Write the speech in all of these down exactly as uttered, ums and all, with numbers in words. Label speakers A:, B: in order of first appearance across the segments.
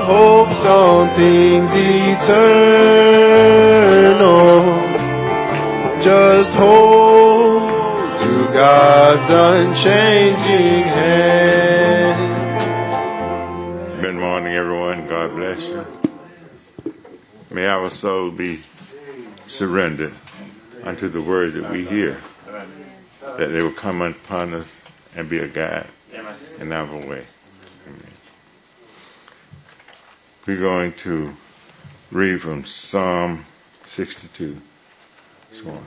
A: hopes on things eternal. Just hold to God's unchanging hand.
B: Good morning, everyone. God bless you. May our soul be surrendered unto the words that we hear, that they will come upon us and be a guide in our way. Amen. We're going to read from Psalm sixty-two. Amen.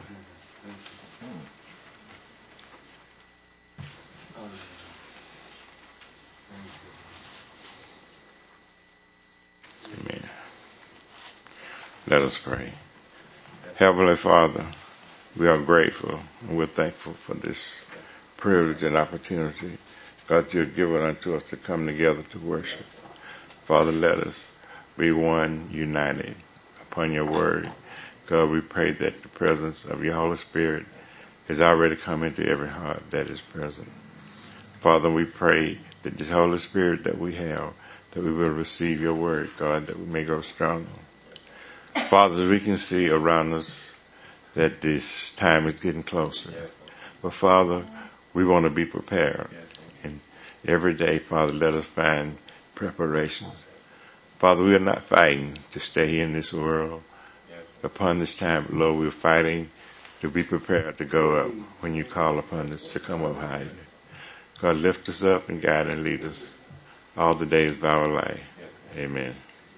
B: Let us pray. Heavenly Father, we are grateful and we're thankful for this privilege and opportunity, God, you have given unto us to come together to worship. Father, let us be one, united upon your word. God, we pray that the presence of your Holy Spirit has already come into every heart that is present. Father, we pray that this Holy Spirit that we have, that we will receive your word, God, that we may grow stronger. Father, as we can see around us that this time is getting closer. But Father, we want to be prepared. And every day, Father, let us find preparations. Father, we are not fighting to stay in this world. Upon this time, Lord, we're fighting to be prepared to go up when you call upon us to come up higher. God, lift us up and guide and lead us all the days of our life. Amen.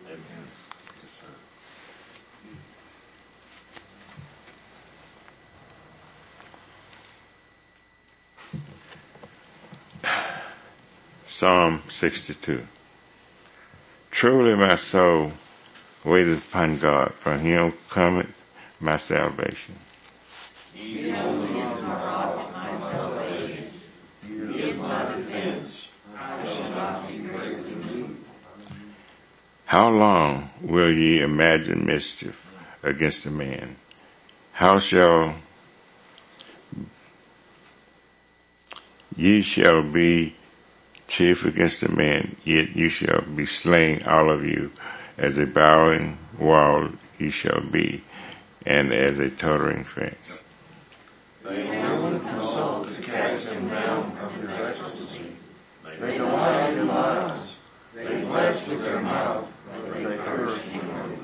B: Psalm sixty-two. Truly my soul waiteth upon God, from him cometh my salvation.
C: He only is my rock and my salvation. He is my defense. I shall not be greatly moved.
B: How long will ye imagine mischief against a man? How shall ye shall be chief against a man, yet you shall be slain, all of you. As a bowing wall you shall be, and as a tottering fence.
C: They will consult to cast him down from his excellency. They delight in lies. They bless with their mouth, but they curse inwardly.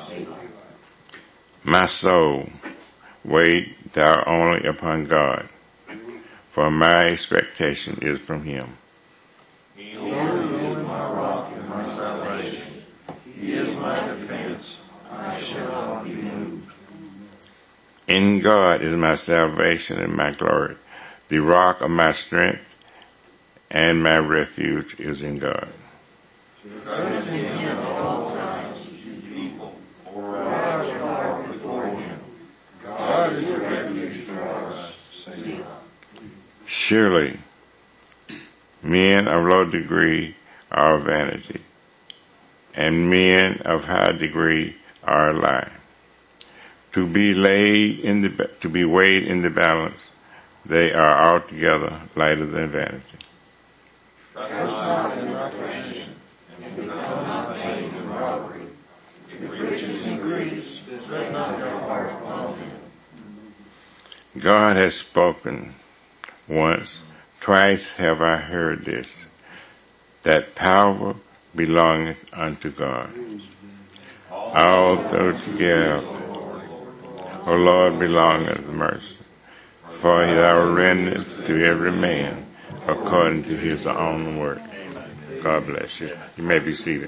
B: My soul, wait thou only upon God, for my expectation is from him.
C: He only is my rock and my salvation. He is my defense. I shall not be moved.
B: In God is my salvation and my glory. The rock of my strength and my refuge is in God.
C: Trust in him at all times, you people, or rise far before him. God is a refuge for us. Selah.
B: Surely, men of low degree are vanity, and men of high degree are a lie. To be laid in the, to be weighed in the balance, they are altogether lighter than vanity.
C: Trust not in oppression, and become not vain in robbery. If riches increase, set not their heart upon him.
B: God has spoken once, twice have I heard this, that power belongeth unto God. All those together, O Lord, belongeth mercy, for thou rendest to every man according to his own work. God bless you. You may be seated.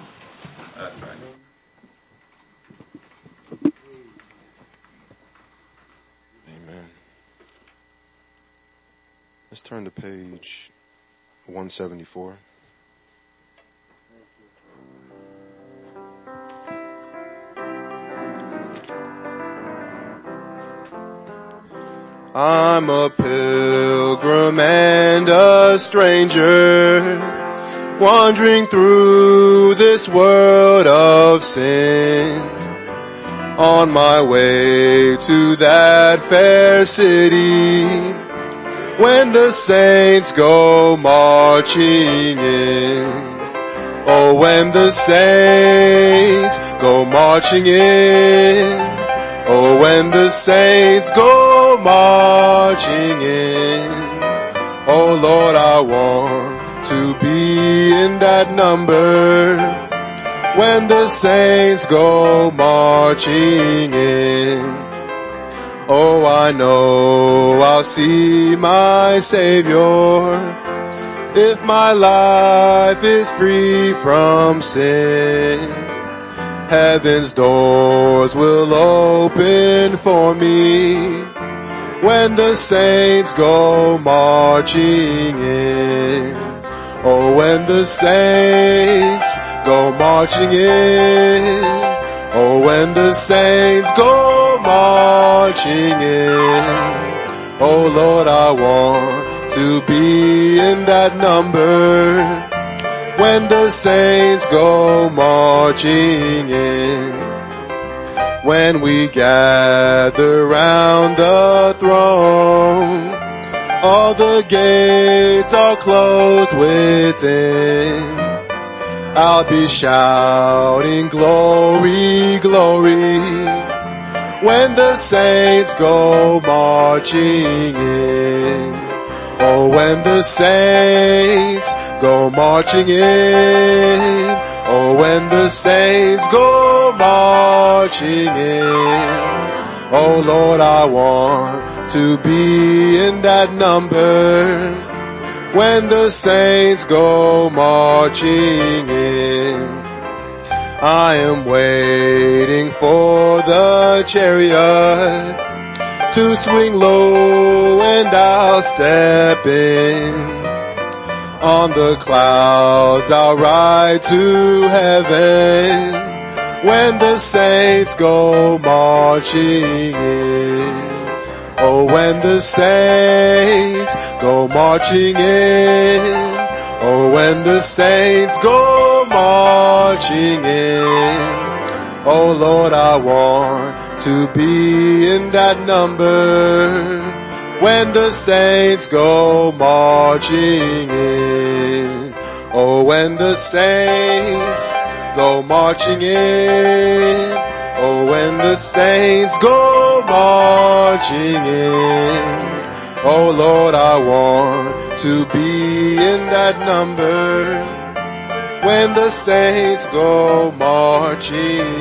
A: Amen. Let's turn to page one seventy-four. I'm a pilgrim and a stranger, wandering through this world of sin, on my way to that fair city, when the saints go marching in. Oh, when the saints go marching in. Oh, when the saints go marching in. Oh Lord, I want to be in that number when the saints go marching in. Oh, I know I'll see my Savior if my life is free from sin. Heaven's doors will open for me when the saints go marching in. Oh, when the saints go marching in. Oh, when the saints go marching in. Oh Lord, I want to be in that number when the saints go marching in. When we gather round the throne, all the gates are closed within. I'll be shouting glory, glory, when the saints go marching in. Oh, when the saints go marching in. Oh, when the saints go marching in. Oh Lord, I want to be in that number when the saints go marching in. I am waiting for the chariot to swing low and I'll step in. On the clouds I'll ride to heaven when the saints go marching in. Oh, when the saints go marching in. Oh, when the saints go marching in. Oh Lord, I want to be in that number when the saints go marching in. Oh, when the saints go marching in. Oh, when the saints go marching in. Oh Lord, I want to be in that number when the saints go marching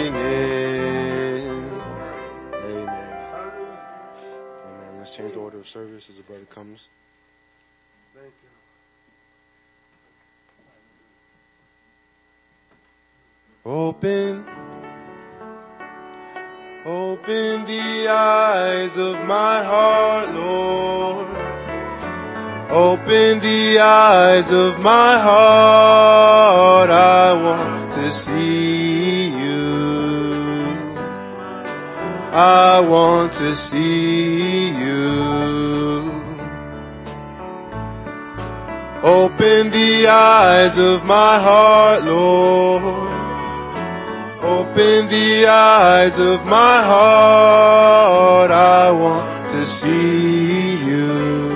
A: in. Amen. Amen. Let's change the order of service as the brother comes.
C: Thank you.
A: Open, open the eyes of my heart, Lord. Open the eyes of my heart. I want to see you. I want to see you. Open the eyes of my heart, Lord. Open the eyes of my heart. I want to see you.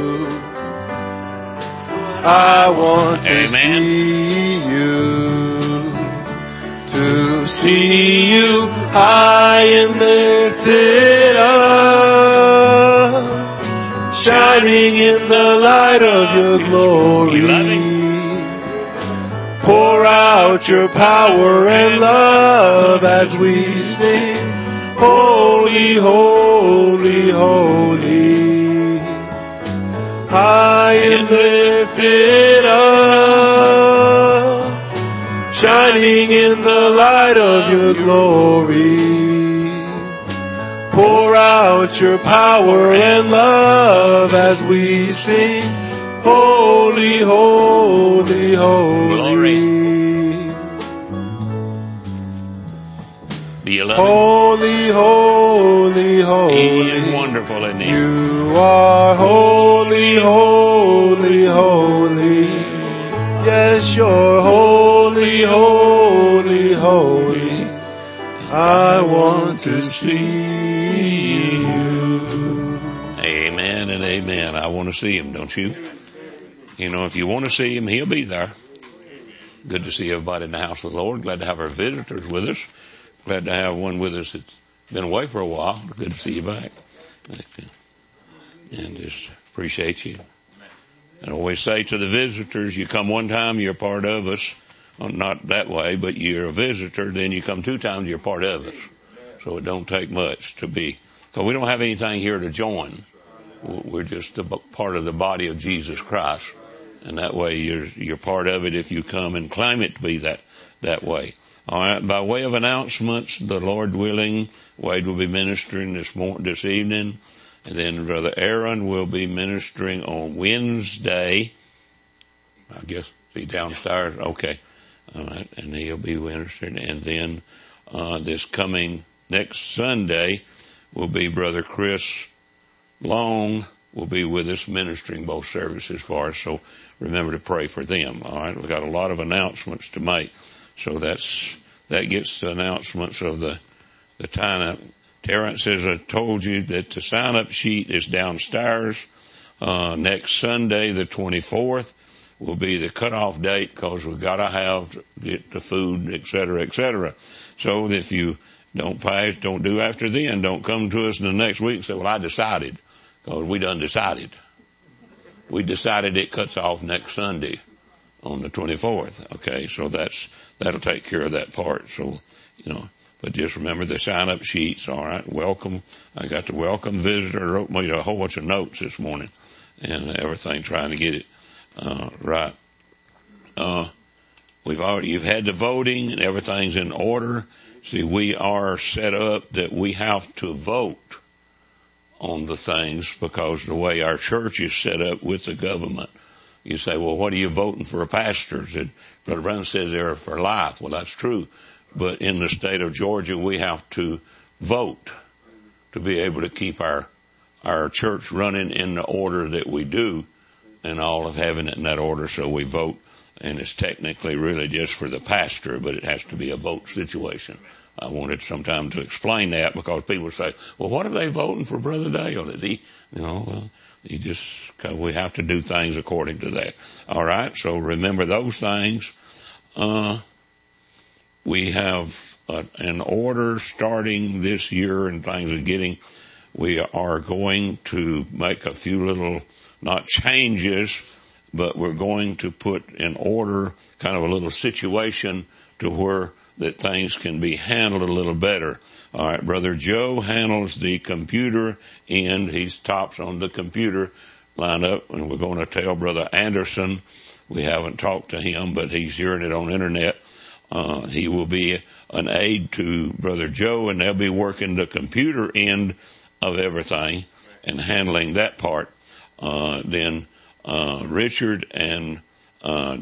A: I want to
D: Amen.
A: see you. To see you high and lifted up, shining in the light of your glory.
D: You love him?
A: Pour out your power and love as we sing, holy, holy, holy. High and lifted up, shining in the light of your glory. Pour out your power and love as we sing, holy, holy, holy.
D: Glory. Do you love
A: Holy, holy,
D: him?
A: holy.
D: He is wonderful, isn't he?
A: You are holy, holy, holy. Yes, you're holy, holy, holy. I want to see you.
D: Amen and amen. I want to see him, don't you? You know, if you want to see him, he'll be there. Good to see everybody in the house of the Lord. Glad to have our visitors with us. Glad to have one with us that's been away for a while. Good to see you back. And just appreciate you. And I always say to the visitors, you come one time, you're part of us. Well, not that way, but you're a visitor. Then you come two times, you're part of us. So it don't take much to be. So we don't have anything here to join. We're just a part of the body of Jesus Christ. And that way you're, you're part of it if you come and claim it to be that, that way. All right. By way of announcements, the Lord willing, Wade will be ministering this morning, this evening. And then Brother Aaron will be ministering on Wednesday. I guess be downstairs. Okay. All right. And he'll be ministering. And then, uh, this coming next Sunday will be Brother Chris Long will be with us ministering both services for us. So remember to pray for them. All right. We've got a lot of announcements to make. So that's, that gets the announcements of the, the time. Terrence says, I told you that the sign up sheet is downstairs. Uh, next Sunday, the twenty-fourth will be the cutoff date because we've got to have get the food, et cetera, et cetera. So if you don't pass, don't do after then, don't come to us in the next week and say, well, I decided. Because we done decided. We decided it cuts off next Sunday on the twenty-fourth. Okay, so that's, that'll take care of that part. So, you know, but just remember the sign up sheets. All right. Welcome. I got the welcome visitor, wrote me a whole bunch of notes this morning and everything trying to get it, uh, right. Uh, we've already, you've had the voting and everything's in order. See, we are set up that we have to vote on the things because the way our church is set up with the government. You say, well, what are you voting for a pastor? Said, Brother Brown said they're for life. Well, that's true. But in the state of Georgia, we have to vote to be able to keep our, our church running in the order that we do and all of having it in that order. So we vote, and it's technically really just for the pastor, but it has to be a vote situation. I wanted sometime to explain that because people say, well, what are they voting for Brother Dale? Is he, you know, well, he just, cause we have to do things according to that. All right. So remember those things. Uh, we have uh, an order starting this year and things are getting, we are going to make a few little, not changes, but we're going to put in order kind of a little situation to where that things can be handled a little better. All right, Brother Joe handles the computer end. He's tops on the computer lineup, and we're going to tell Brother Anderson. We haven't talked to him, but he's hearing it on internet. Uh, he will be an aide to Brother Joe, and they'll be working the computer end of everything and handling that part. Uh, then uh, Richard and uh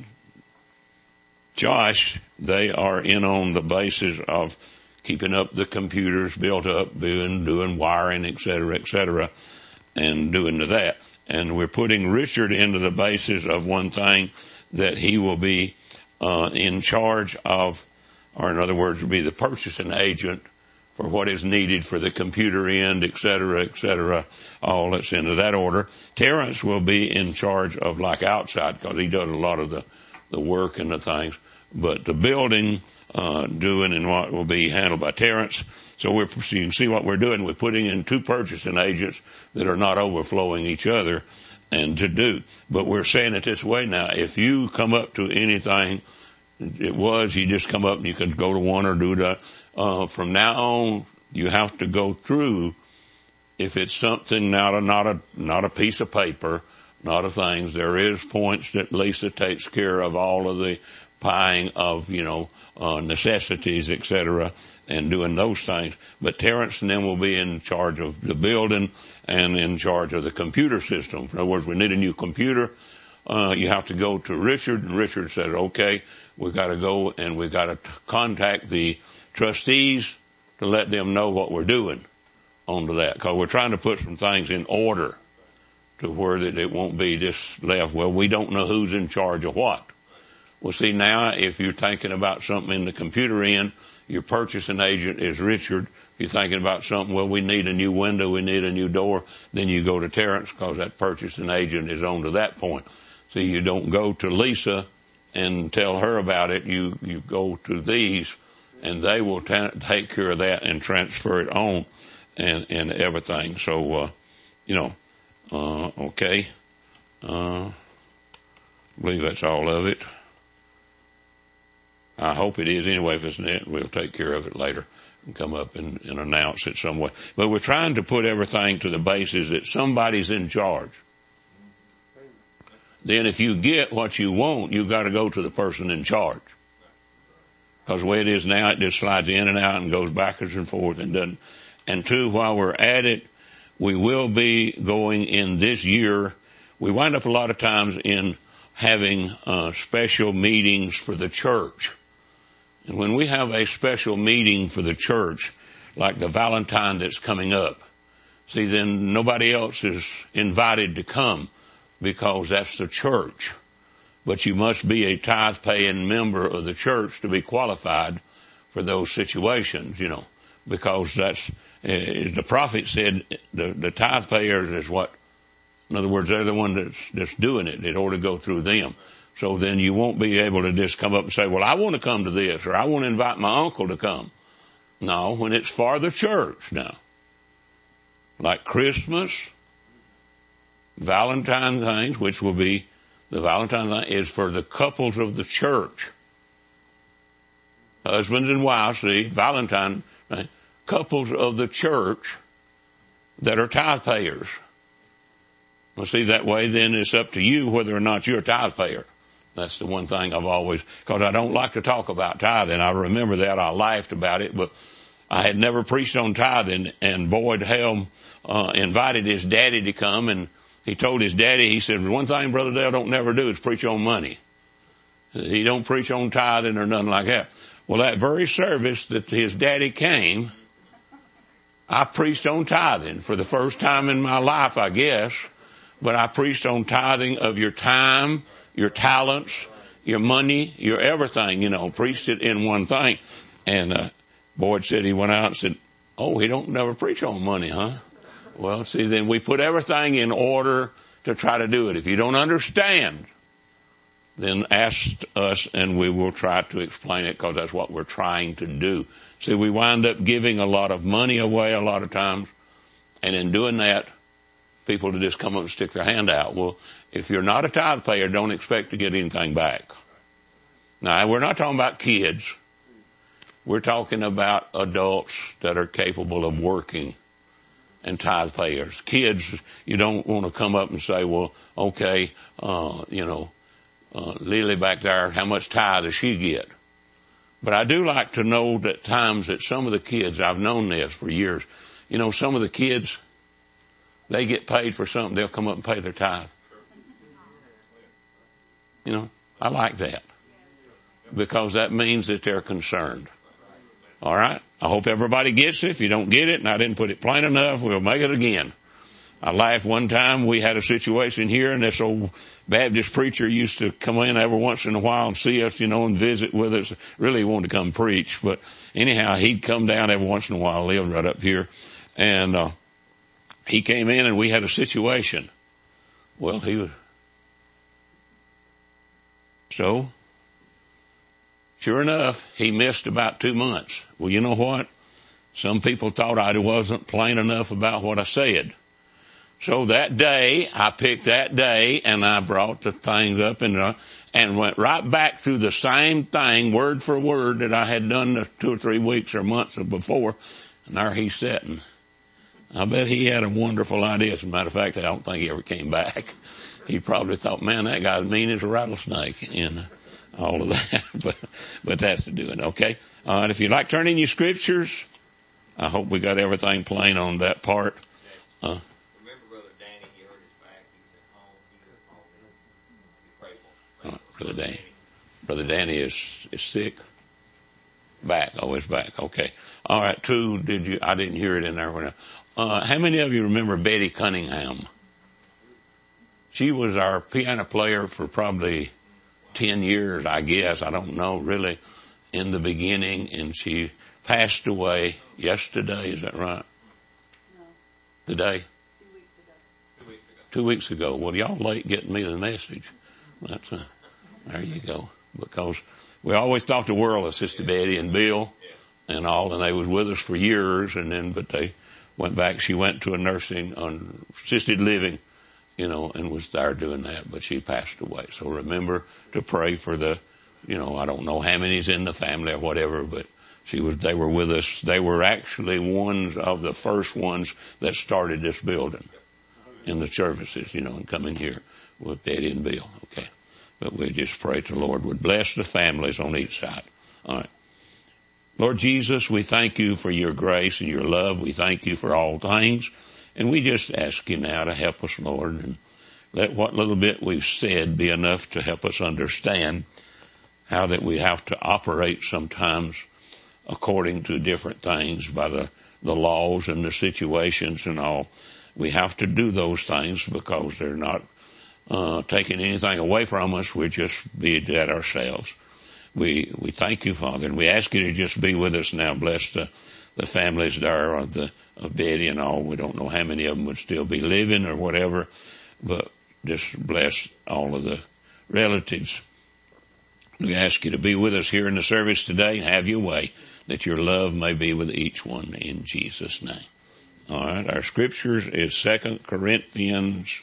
D: Josh, they are in on the basis of keeping up the computers built up, doing, doing wiring, et cetera, et cetera, and doing to that. And we're putting Richard into the basis of one thing that he will be, uh, in charge of, or in other words, will be the purchasing agent for what is needed for the computer end, et cetera, et cetera, all that's into that order. Terrence will be in charge of like outside because he does a lot of the, the work and the things. But the building, uh, doing and what will be handled by Terrence. So we're, so you can see what we're doing. We're putting in two purchasing agents that are not overflowing each other and to do. But we're saying it this way now. If you come up to anything, it was, you just come up and you can go to one or do that. Uh, from now on, you have to go through if it's something not a, not a, not a piece of paper, not a things. There is points that Lisa takes care of all of the buying of, you know, uh, necessities, et cetera, and doing those things. But Terrence and them will be in charge of the building and in charge of the computer system. In other words, we need a new computer. Uh, you have to go to Richard, and Richard said, okay, we've got to go and we've got to contact the trustees to let them know what we're doing onto that. Cause we're trying to put some things in order to where that it won't be just left. Well, we don't know who's in charge of what. Well, see, now, if you're thinking about something in the computer end, your purchasing agent is Richard. If you're thinking about something, well, we need a new window, we need a new door, then you go to Terrence because that purchasing agent is on to that point. See, you don't go to Lisa and tell her about it, you, you go to these and they will ta- take care of that and transfer it on and, and everything. So, uh, you know, uh, okay. Uh, I believe that's all of it. I hope it is. Anyway, if it's not, we'll take care of it later and come up and, and announce it some way. But we're trying to put everything to the basis that somebody's in charge. Then if you get what you want, you've got to go to the person in charge. Because the way it is now, it just slides in and out and goes backwards and forth and doesn't. And two, while we're at it, we will be going in this year. We wind up a lot of times in having uh, special meetings for the church. And when we have a special meeting for the church, like the Valentine that's coming up, see, then nobody else is invited to come because that's the church. But you must be a tithe-paying member of the church to be qualified for those situations, you know, because that's, uh, the prophet said the, the tithe payers is what, in other words, they're the one that's, that's doing it. It ought to go through them. So then you won't be able to just come up and say, well, I want to come to this, or I want to invite my uncle to come. No, when it's for the church now. Like Christmas, Valentine things, which will be, the Valentine thing is for the couples of the church. Husbands and wives, see, Valentine, right? Couples of the church that are tithe payers. Well, see, that way then it's up to you whether or not you're a tithe payer. That's the one thing I've always, because I don't like to talk about tithing. I remember that. I laughed about it, but I had never preached on tithing, and Boyd Helm uh, invited his daddy to come, and he told his daddy, he said, one thing Brother Dale don't never do is preach on money. He don't preach on tithing or nothing like that. Well, that very service that his daddy came, I preached on tithing for the first time in my life, I guess. But I preached on tithing of your time, your talents, your money, your everything, you know, preached it in one thing. And, uh, Boyd said, he went out and said, oh, he don't never preach on money, huh? Well, see, then we put everything in order to try to do it. If you don't understand, then ask us and we will try to explain it, because that's what we're trying to do. See, we wind up giving a lot of money away a lot of times, and in doing that, people to just come up and stick their hand out. Well, if you're not a tithe payer, don't expect to get anything back. Now, we're not talking about kids. We're talking about adults that are capable of working and tithe payers. Kids, you don't want to come up and say, well, okay, uh, you know, uh, Lily back there, how much tithe does she get? But I do like to know that times that some of the kids, I've known this for years, you know, some of the kids, they get paid for something, they'll come up and pay their tithe. You know, I like that, because that means that they're concerned. All right? I hope everybody gets it. If you don't get it, and I didn't put it plain enough, we'll make it again. I laughed one time, we had a situation here, and this old Baptist preacher used to come in every once in a while and see us, you know, and visit with us. Really he wanted to come preach, but anyhow, he'd come down every once in a while, lived right up here, and uh he came in and we had a situation. Well, he was, so, sure enough, he missed about two months. Well, you know what? Some people thought I wasn't plain enough about what I said. So that day, I picked that day and I brought the things up and, uh, and went right back through the same thing, word for word, that I had done the two or three weeks or months before. And there he's sitting. I bet he had a wonderful idea. As a matter of fact, I don't think he ever came back. He probably thought, man, that guy's mean as a rattlesnake, and all of that. but, but that's to do it. Okay. All right. If you'd like to turn in your scriptures, I hope we got everything plain on that part. Uh,
E: Remember Brother Danny, he hurt his back. He was at home. He was at home. You pray for him.
D: uh, Brother Danny. Brother Danny is, is sick. Back. Oh, it's back. Okay. All right. Two, did you, I didn't hear it in there. When I, Uh, how many of you remember Betty Cunningham? She was our piano player for probably ten years, I guess. I don't know really in the beginning. And she passed away yesterday. Is that right?
F: No.
D: Today?
F: Two weeks ago.
E: Two weeks ago.
D: Two weeks ago. Well, y'all late getting me the message. That's uh, there you go. because we always thought the world of Sister Betty and Bill and all, and they was with us for years, and then, but they went back. She went to a nursing, on assisted living, you know, and was there doing that, but she passed away. So remember to pray for the, you know, I don't know how many's in the family or whatever, but she was, they were with us. They were actually ones of the first ones that started this building in the services, you know, and coming here with Betty and Bill. Okay. But we just pray the Lord would bless the families on each side. All right. Lord Jesus, we thank you for your grace and your love. We thank you for all things. And we just ask you now to help us, Lord, and let what little bit we've said be enough to help us understand how that we have to operate sometimes according to different things by the, the laws and the situations and all. We have to do those things because they're not uh taking anything away from us. We're just being that ourselves. We, we thank you, Father, and we ask you to just be with us now. Bless the, the families there of the, of Betty and all. We don't know how many of them would still be living or whatever, but just bless all of the relatives. We ask you to be with us here in the service today. Have your way, that your love may be with each one in Jesus' name. All right. Our scriptures is Second Corinthians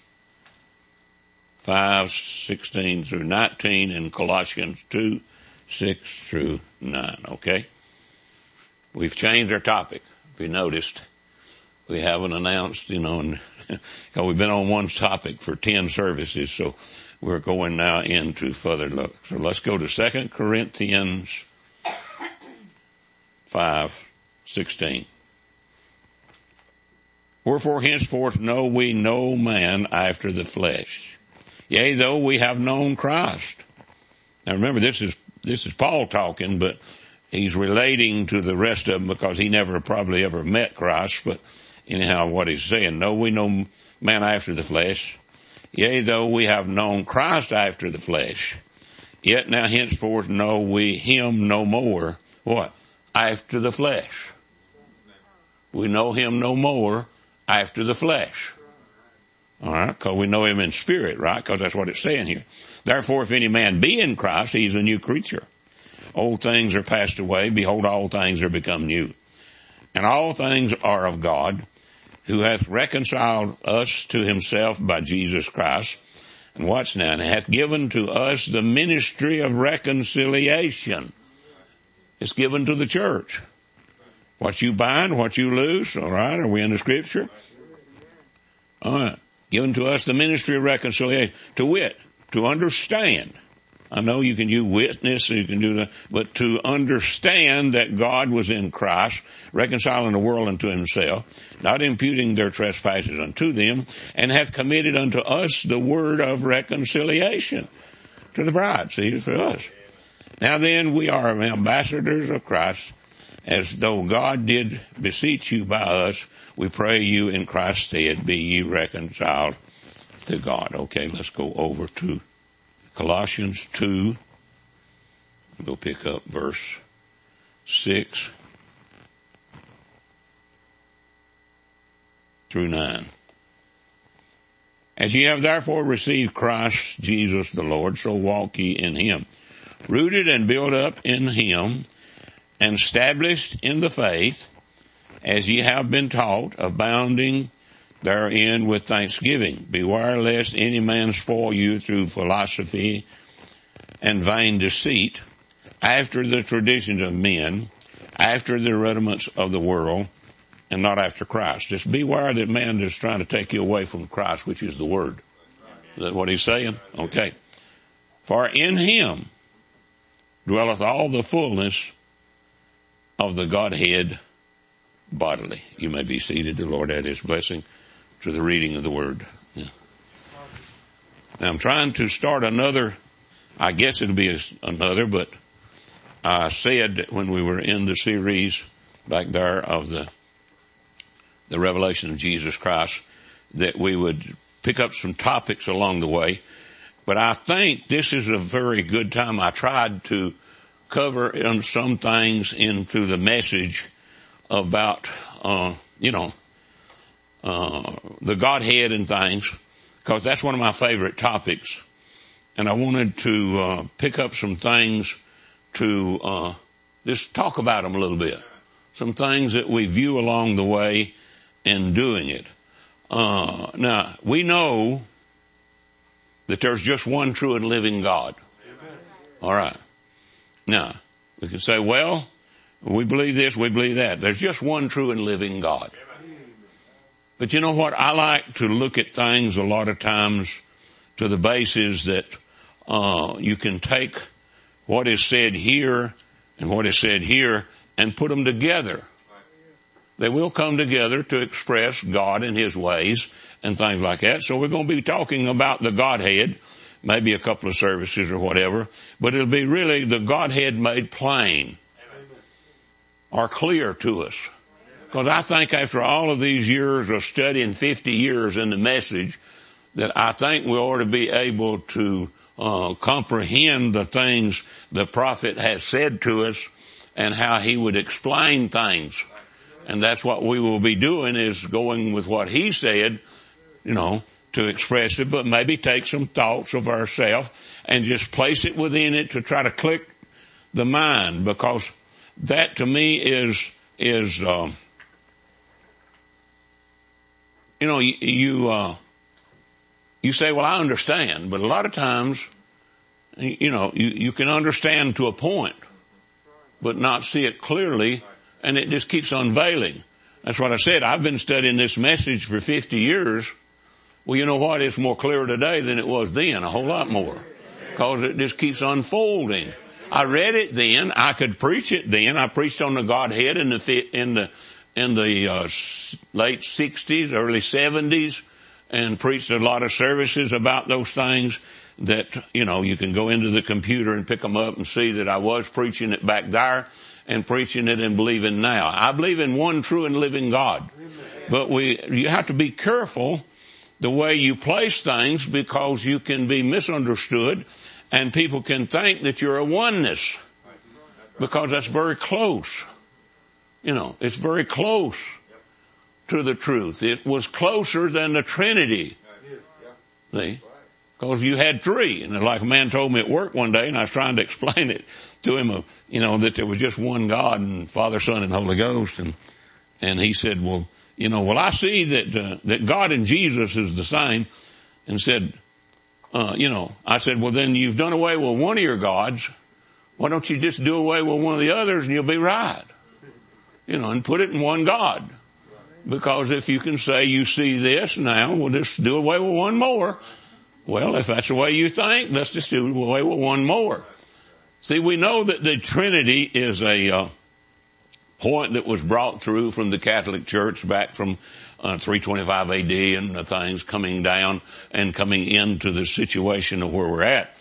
D: five, sixteen through nineteen, and Colossians two, six through nine, okay? We've changed our topic. If you noticed, we haven't announced, you know, and because we've been on one topic for ten services, so we're going now into further look. So let's go to Second Corinthians five, sixteen. Wherefore henceforth know we no man after the flesh. Yea, though we have known Christ. Now remember, this is This is Paul talking, but he's relating to the rest of them because he never probably ever met Christ. But anyhow, what he's saying, no, we know man after the flesh. Yea, though we have known Christ after the flesh, yet now henceforth know we him no more. What? After the flesh. We know him no more after the flesh. All right, because we know him in spirit, right? Because that's what it's saying here. Therefore, if any man be in Christ, he's a new creature. Old things are passed away. Behold, all things are become new. And all things are of God, who hath reconciled us to himself by Jesus Christ. And watch now, and hath given to us the ministry of reconciliation. It's given to the church. What you bind, what you loose, all right? Are we in the scripture? All right. Given to us the ministry of reconciliation. To wit, to understand. I know you can use witness, you can do that, but to understand that God was in Christ, reconciling the world unto himself, not imputing their trespasses unto them, and hath committed unto us the word of reconciliation to the bride. See, it's for us. Now then, we are ambassadors of Christ, as though God did beseech you by us. We pray you in Christ's stead, be ye reconciled to God. Okay, let's go over to Colossians two. We'll pick up verse six through nine. As ye have therefore received Christ Jesus the Lord, so walk ye in him, rooted and built up in him, and established in the faith, as ye have been taught, abounding therein with thanksgiving. Beware lest any man spoil you through philosophy and vain deceit, after the traditions of men, after the rudiments of the world, and not after Christ. Just beware that man is trying to take you away from Christ, which is the Word. Is that what he's saying? Okay. For in him dwelleth all the fullness of the Godhead bodily. You may be seated. The Lord add his blessing to the reading of the Word. Yeah. Now I'm trying to start another, I guess it'll be another, but I said when we were in the series back there of the the revelation of Jesus Christ that we would pick up some topics along the way. But I think this is a very good time. I tried to cover some things into the message about, uh, you know, uh, the Godhead and things, because that's one of my favorite topics and I wanted to uh, pick up some things to uh, just talk about them a little bit. Some things that we view along the way in doing it. Uh, now, we know that there's just one true and living God. Amen. All right. Now, we can say, well, we believe this, we believe that. There's just one true and living God. Amen. But you know what? I like to look at things a lot of times to the basis that uh, you can take what is said here and what is said here and put them together. They will come together to express God and His ways and things like that. So we're going to be talking about the Godhead, maybe a couple of services or whatever, but it'll be really the Godhead made plain or clear to us. Because I think after all of these years of studying fifty years in the message, that I think we ought to be able to uh, comprehend the things the prophet has said to us and how he would explain things. And that's what we will be doing, is going with what he said, you know, to express it, but maybe take some thoughts of ourselves and just place it within it to try to click the mind, because that to me is, is, um, you know, you, you, uh, you say, well, I understand, but a lot of times, you know, you, you can understand to a point, but not see it clearly. And it just keeps unveiling. That's what I said. I've been studying this message for fifty years. Well, you know what? It's more clear today than it was then, a whole lot more. Because it just keeps unfolding. I read it then. I could preach it then. I preached on the Godhead in the, in the, in the, uh, late sixties, early seventies, and preached a lot of services about those things that, you know, you can go into the computer and pick them up and see that I was preaching it back there and preaching it and believing now. I believe in one true and living God. Amen. But we, you have to be careful the way you place things, because you can be misunderstood and people can think that you're a oneness, because that's very close. You know, it's very close to the truth. It was closer than the Trinity. See? Because you had three. And like a man told me at work one day, and I was trying to explain it to him, you know, that there was just one God, and Father, Son, and Holy Ghost. And, and he said, well, you know, well, I see that, uh, that God and Jesus is the same. And said, uh, you know, I said, well, then you've done away with one of your gods. Why don't you just do away with one of the others and you'll be right? You know, and put it in one God. Because if you can say you see this now, we'll just do away with one more. Well, if that's the way you think, let's just do away with one more. See, we know that the Trinity is a uh, point that was brought through from the Catholic Church back from uh, three twenty-five A D and the things coming down and coming into the situation of where we're at.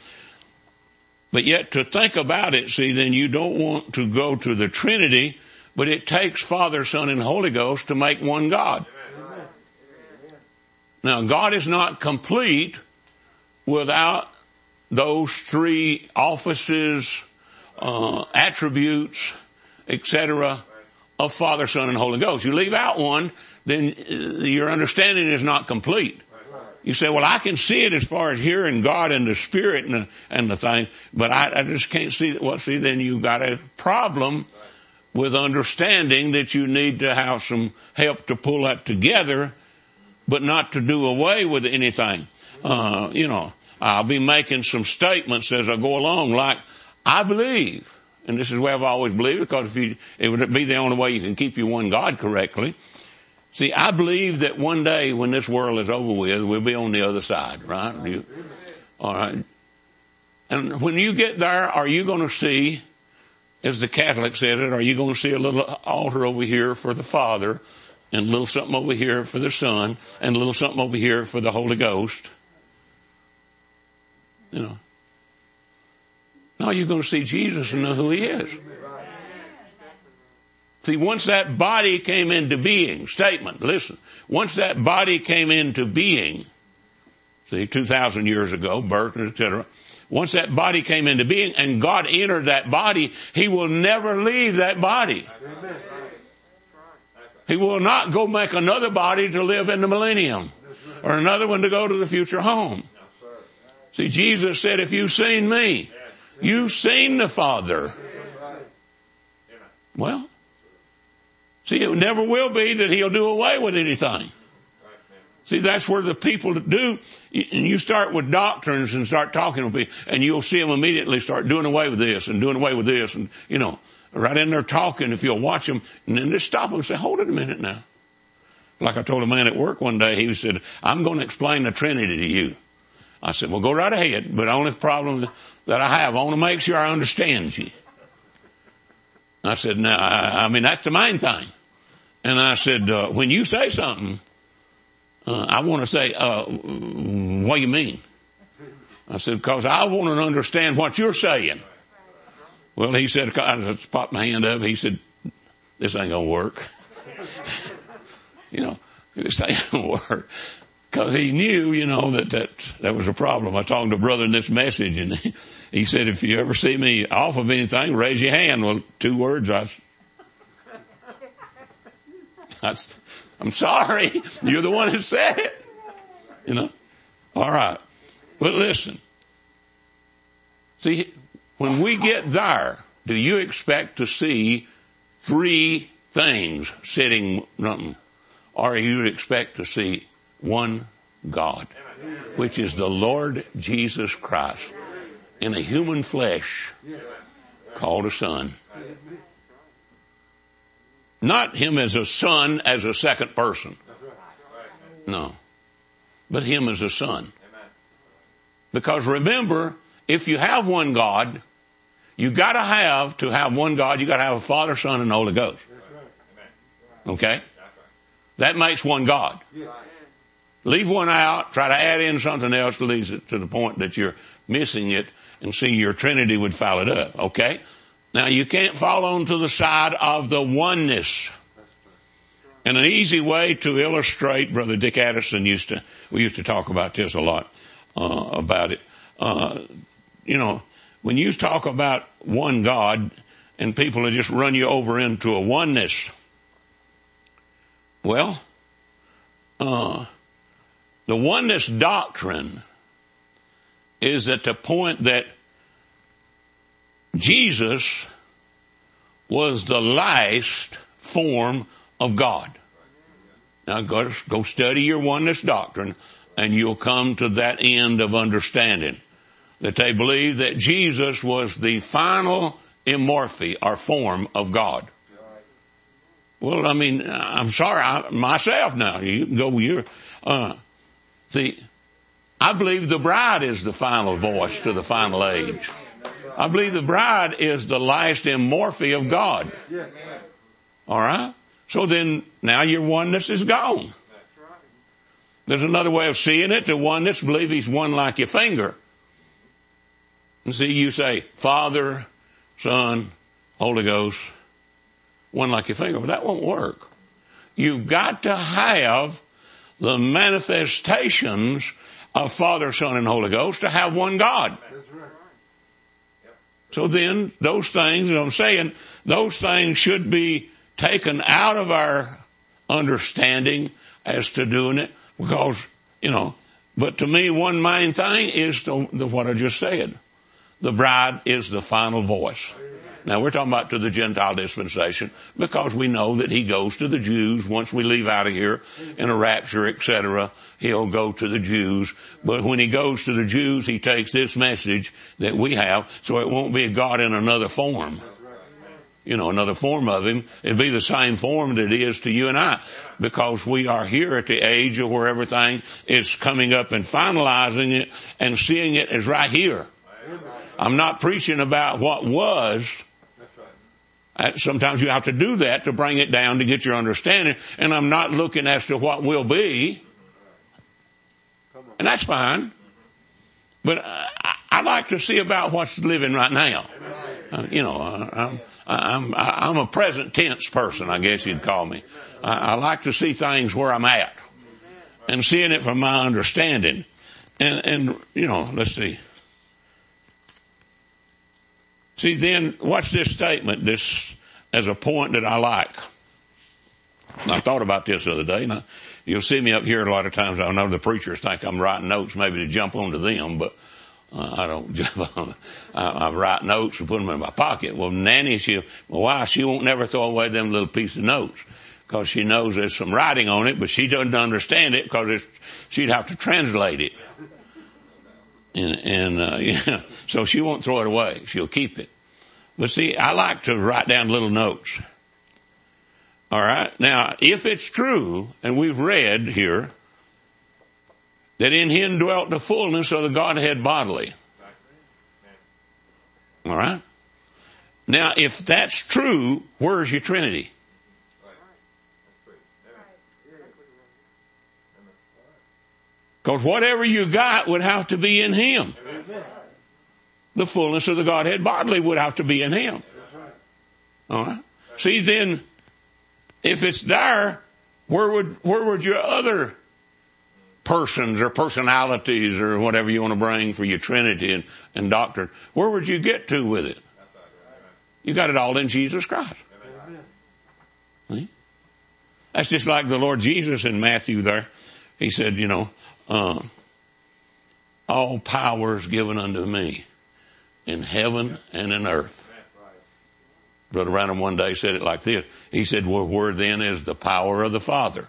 D: But yet to think about it, see, then you don't want to go to the Trinity, but it takes Father, Son, and Holy Ghost to make one God. Amen. Now, God is not complete without those three offices, uh, attributes, et cetera, of Father, Son, and Holy Ghost. You leave out one, then your understanding is not complete. You say, well, I can see it as far as hearing God and the Spirit and the, and the thing, but I, I just can't see it. Well, see, then you got a problem with understanding that you need to have some help to pull that together, but not to do away with anything. Uh, you know, I'll be making some statements as I go along, like, I believe, and this is where I've always believed, because if you, it would be the only way you can keep your one God correctly. See, I believe that one day when this world is over with, we'll be on the other side, right? You, all right. And when you get there, are you going to see, as the Catholic said it, are you going to see a little altar over here for the Father, and a little something over here for the Son, and a little something over here for the Holy Ghost? You know. Now you're going to see Jesus and know who He is. See, once that body came into being, statement, listen, once that body came into being, see, two thousand years ago, birth, et cetera, once that body came into being and God entered that body, He will never leave that body. He will not go make another body to live in the millennium or another one to go to the future home. See, Jesus said, if you've seen me, you've seen the Father. Well, see, it never will be that he'll do away with anything. See, that's where the people that do, and you start with doctrines and start talking to people, and you'll see them immediately start doing away with this and doing away with this, and, you know, right in there talking, if you'll watch them, and then just stop them and say, hold it a minute now. Like I told a man at work one day, he said, I'm going to explain the Trinity to you. I said, well, go right ahead, but the only problem that I have, I want to make sure I understand you. I said, no, I, I mean, that's the main thing. And I said, uh, when you say something, uh, I want to say, uh, what do you mean? I said, because I want to understand what you're saying. Well, he said, I just popped my hand up. He said, this ain't going to work. You know, this ain't going to work. Because he knew, you know, that, that that was a problem. I talked to a brother in this message, and he, he said, if you ever see me off of anything, raise your hand. Well, two words, I, I, I'm sorry. You're the one who said it. You know? All right. But listen. See, when we get there, do you expect to see three things sitting, nothing, or you expect to see one God, which is the Lord Jesus Christ in a human flesh called a son. Not him as a son as a second person. No. But him as a son. Because remember, if you have one God, you gotta have, to have one God, you gotta have a Father, Son, and Holy Ghost. Okay? That makes one God. Leave one out, try to add in something else that leads it to the point that you're missing it, and see your Trinity would foul it up, okay? Now you can't fall onto the side of the oneness. And an easy way to illustrate, Brother Dick Addison used to, we used to talk about this a lot, uh, about it. Uh, you know, when you talk about one God, and people will just run you over into a oneness, well, uh, the oneness doctrine is at the point that Jesus was the last form of God. Now go, go study your oneness doctrine and you'll come to that end of understanding. That they believe that Jesus was the final immorphe or form of God. Well, I mean, I'm sorry, I, myself now, you can go, you're, uh, see, I believe the bride is the final voice to the final age. I believe the bride is the last immorphe of God. All right? So then, now your oneness is gone. There's another way of seeing it. The oneness believe he's one like your finger. And see, you say, Father, Son, Holy Ghost, one like your finger. But that won't work. You've got to have the manifestations of Father, Son, and Holy Ghost to have one God. So then, those things, and I'm saying, those things should be taken out of our understanding as to doing it, because, you know, but to me, one main thing is the, the, what I just said. The bride is the final voice. Now we're talking about to the Gentile dispensation because we know that he goes to the Jews once we leave out of here in a rapture, et cetera. He'll go to the Jews. But when he goes to the Jews, he takes this message that we have, so it won't be a God in another form. You know, another form of him. It'd be the same form that it is to you and I, because we are here at the age of where everything is coming up and finalizing it and seeing it as right here. I'm not preaching about what was. Sometimes you have to do that to bring it down to get your understanding. And I'm not looking as to what will be. And that's fine. But I, I like to see about what's living right now. Uh, you know, I'm, I'm, I'm a present tense person, I guess you'd call me. I, I like to see things where I'm at and seeing it from my understanding. And, and, you know, let's see. See, then, watch this statement, this, as a point that I like. I thought about this the other day, and I, you'll see me up here a lot of times. I know the preachers think I'm writing notes maybe to jump onto them, but Uh, I don't, I, I write notes and put them in my pocket. Well, Nanny, she, my wife, she won't never throw away them little piece of notes because she knows there's some writing on it, but she doesn't understand it because it's, she'd have to translate it. And, and, uh, yeah, so she won't throw it away. She'll keep it. But see, I like to write down little notes. All right. Now, if it's true, and we've read here, that in him dwelt the fullness of the Godhead bodily. All right? Now, if that's true, where's your Trinity? Because whatever you got would have to be in him. The fullness of the Godhead bodily would have to be in him. All right? See, then, if it's there, where would, where would your other persons or personalities or whatever you want to bring for your Trinity and, and doctrine, where would you get to with it? You got it all in Jesus Christ. See? That's just like the Lord Jesus in Matthew there. He said, you know, uh, all power is given unto me in heaven and in earth. Brother Branham one day said it like this. He said, well, where then is the power of the Father?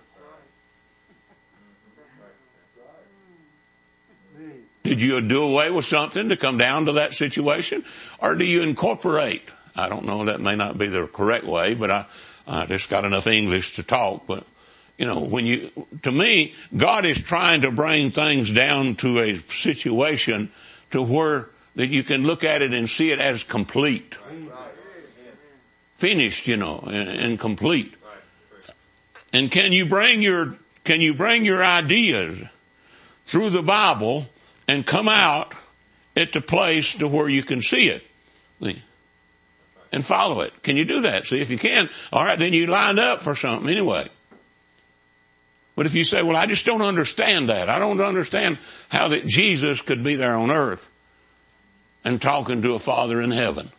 D: Did you do away with something to come down to that situation? Or do you incorporate? I don't know, that may not be the correct way, but I, I just got enough English to talk. But, you know, when you, to me, God is trying to bring things down to a situation to where that you can look at it and see it as complete. Finished, you know, and, and complete. And can you bring your, can you bring your ideas through the Bible and come out at the place to where you can see it and follow it? Can you do that? See, if you can, all right, then you lined up for something anyway. But if you say, well, I just don't understand that. I don't understand how that Jesus could be there on earth and talking to a Father in heaven.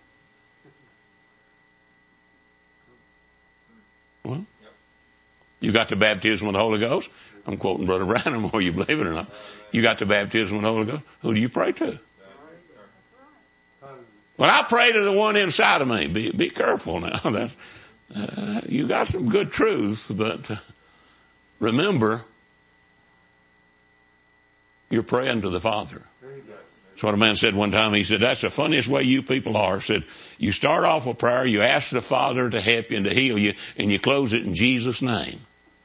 D: Well, you got the baptism of the Holy Ghost. I'm quoting Brother Branham, whether you believe it or not. You got the baptism of the Holy Ghost. Who do you pray to? Well, I pray to the one inside of me. Be, be careful now. That's, uh, you got some good truths, but uh, remember, you're praying to the Father. That's what a man said one time. He said, that's the funniest way you people are. He said, you start off with prayer, you ask the Father to help you and to heal you, and you close it in Jesus' name.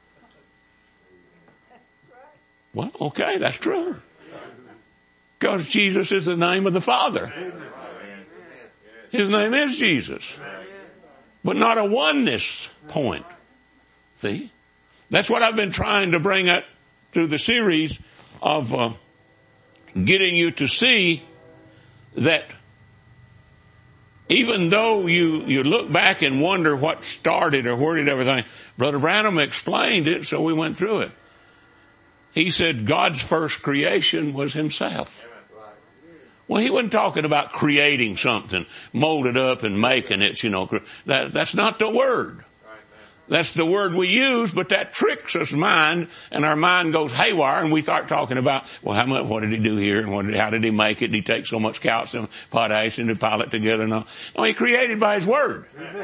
D: Well, okay, that's true. Because Jesus is the name of the Father. His name is Jesus. But not a oneness point. See? That's what I've been trying to bring up through the series of uh, getting you to see that even though you, you look back and wonder what started or where did everything, Brother Branham explained it, so we went through it. He said God's first creation was himself. Well, he wasn't talking about creating something, molded up and making it, you know. That, that's not the word. That's the word we use, but that tricks us mind, and our mind goes haywire, and we start talking about, well, how much, what did he do here, and what did, how did he make it? Did he take so much calcium, potassium to pile it together? No, no, he created by his word.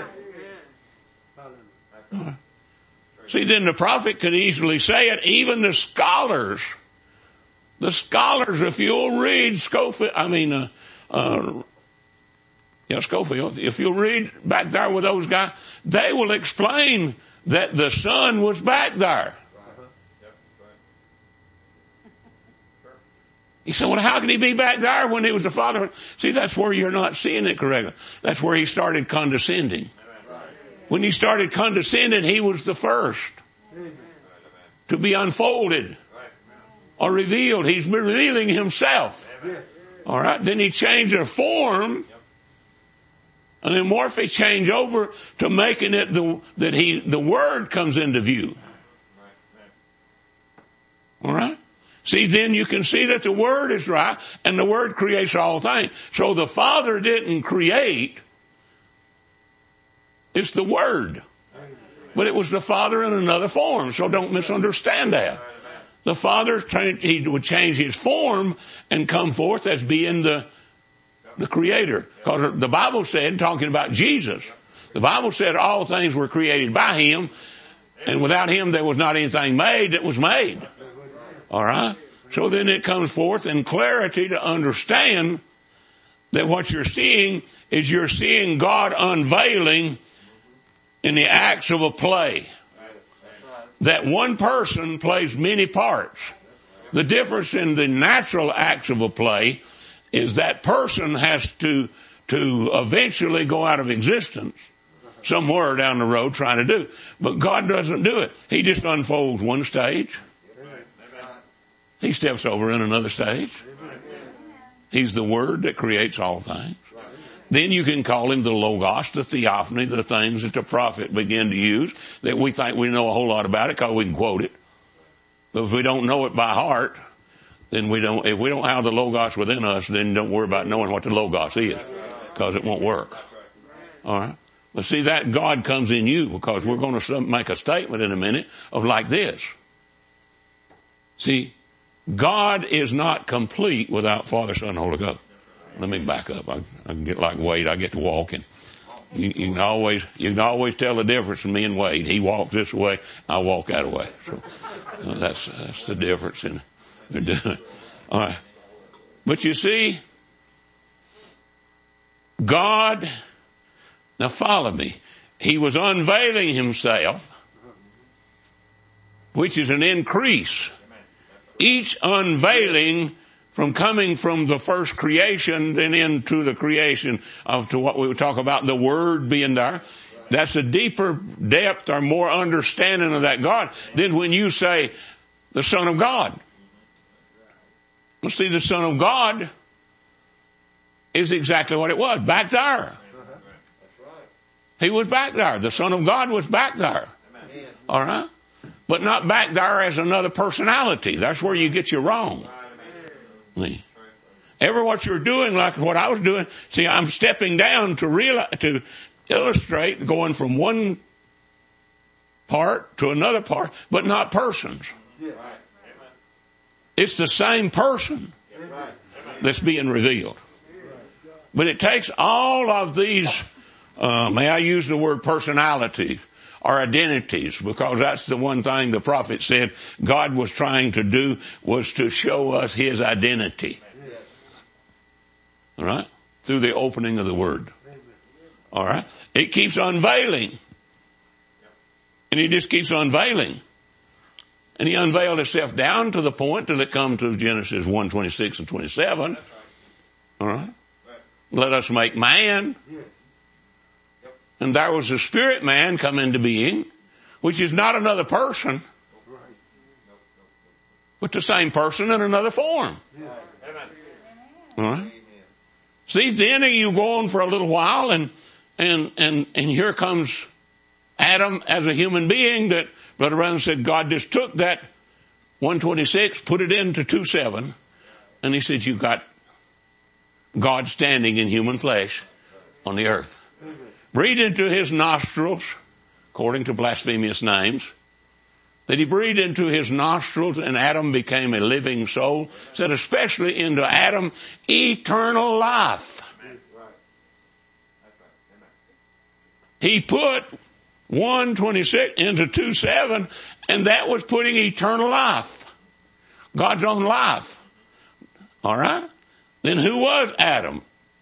D: Right. See, then the prophet could easily say it. Even the scholars, the scholars, if you'll read Scofield, I mean, uh, uh, yeah, Scofield, if you'll read back there with those guys, they will explain that the Son was back there. He said, well, how can he be back there when he was the Father? See, that's where you're not seeing it correctly. That's where he started condescending. When he started condescending, he was the first to be unfolded or revealed. He's revealing himself. All right. Then he changed the form, and then morphe change over to making it the, that he, the Word comes into view. All right. See, then you can see that the Word is right, and the Word creates all things. So the Father didn't create. It's the Word. But it was the Father in another form, so don't misunderstand that. the Father, he would change his form and come forth as being the, the Creator. Because the Bible said, talking about Jesus, the Bible said all things were created by him, and without him there was not anything made that was made. All right? So then it comes forth in clarity to understand that what you're seeing is you're seeing God unveiling in the acts of a play. That one person plays many parts. The difference in the natural acts of a play is that person has to, to eventually go out of existence somewhere down the road trying to do. But God doesn't do it. He just unfolds one stage. He steps over in another stage. He's the Word that creates all things. Then you can call him the Logos, the Theophany, the things that the prophet began to use that we think we know a whole lot about it because we can quote it. But if we don't know it by heart, then we don't, if we don't have the Logos within us, then don't worry about knowing what the Logos is because it won't work. All right? But see, that God comes in you because we're going to make a statement in a minute of like this. See, God is not complete without Father, Son, and Holy Ghost. Let me back up. I, I can get like Wade. I get to walking. You, you can always, you can always tell the difference in me and Wade. He walks this way. I walk that way. So uh, that's, that's the difference in they're doing. All right. But you see, God, now follow me. He was unveiling himself, which is an increase. Each unveiling from coming from the first creation then into the creation of to what we would talk about the Word being there. That's a deeper depth or more understanding of that God than when you say the Son of God. Well, see, the Son of God is exactly what it was, back there. He was back there. The Son of God was back there. All right? But not back there as another personality. That's where you get you wrong. See? Ever what you're doing, like what I was doing, see, I'm stepping down to realize, to illustrate going from one part to another part, but not persons. It's the same person that's being revealed. But it takes all of these, uh, may I use the word personality or identities, because that's the one thing the prophet said God was trying to do was to show us his identity. All right? Through the opening of the Word. All right? It keeps unveiling. And he just keeps unveiling. And he unveiled himself down to the point till it come to Genesis one, twenty-six and twenty-seven. All right? Let us make man. And there was a spirit man come into being, which is not another person, but the same person in another form. All right? See, then you go on for a little while and, and, and, and here comes Adam as a human being that Brother Brown said God just took that one twenty-six, put it into two seven, and he said you've got God standing in human flesh on the earth. Breathed into his nostrils, according to blasphemous names, that he breathed into his nostrils and Adam became a living soul, said especially into Adam, eternal life. He put one twenty-six into two seven, and that was putting eternal life. God's own life. All right? Then who was Adam?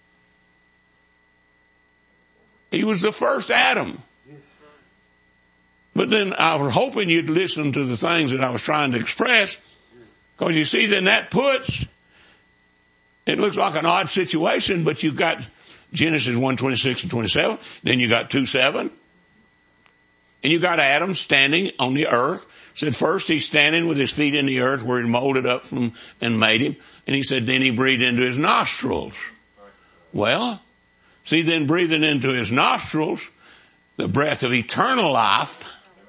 D: He was the first Adam. But then I was hoping you'd listen to the things that I was trying to express. Because you see, then that puts, it looks like an odd situation, but you've got Genesis one, twenty-six and twenty-seven. Then you got two, seven. And you got Adam standing on the earth. Said first he's standing with his feet in the earth where he molded up from and made him. And he said then he breathed into his nostrils. Well, see, then breathing into his nostrils, the breath of eternal life.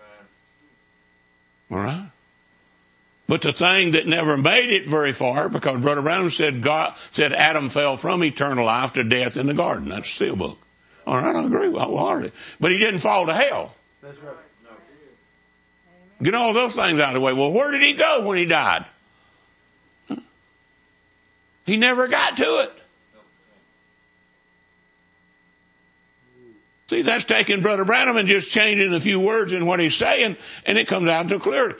D: All right? But the thing that never made it very far, because Brother Brown said God, said Adam fell from eternal life to death in the garden. That's a seal book. All right, I agree wholeheartedly. But he didn't fall to hell.
C: That's right.
D: Get all those things out of the way. Well, where did he go when he died? He never got to it. See, that's taking Brother Branham and just changing a few words in what he's saying, and it comes out to clear.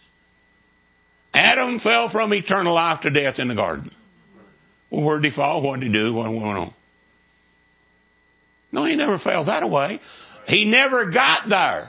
D: Adam fell from eternal life to death in the garden. Well, where did he fall? What did he do? What went on? No, he never fell that away. He never got there.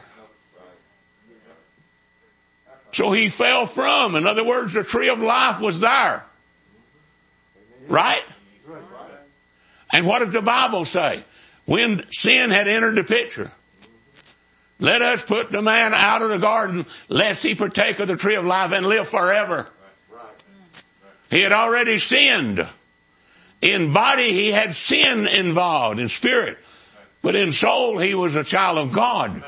D: So he fell from. In other words, the tree of life was there. Right? And what does the Bible say? When sin had entered the picture, let us put the man out of the garden, lest he partake of the tree of life and live forever. He had already sinned. In body, he had sin involved, in spirit. But in soul, he was a child of God.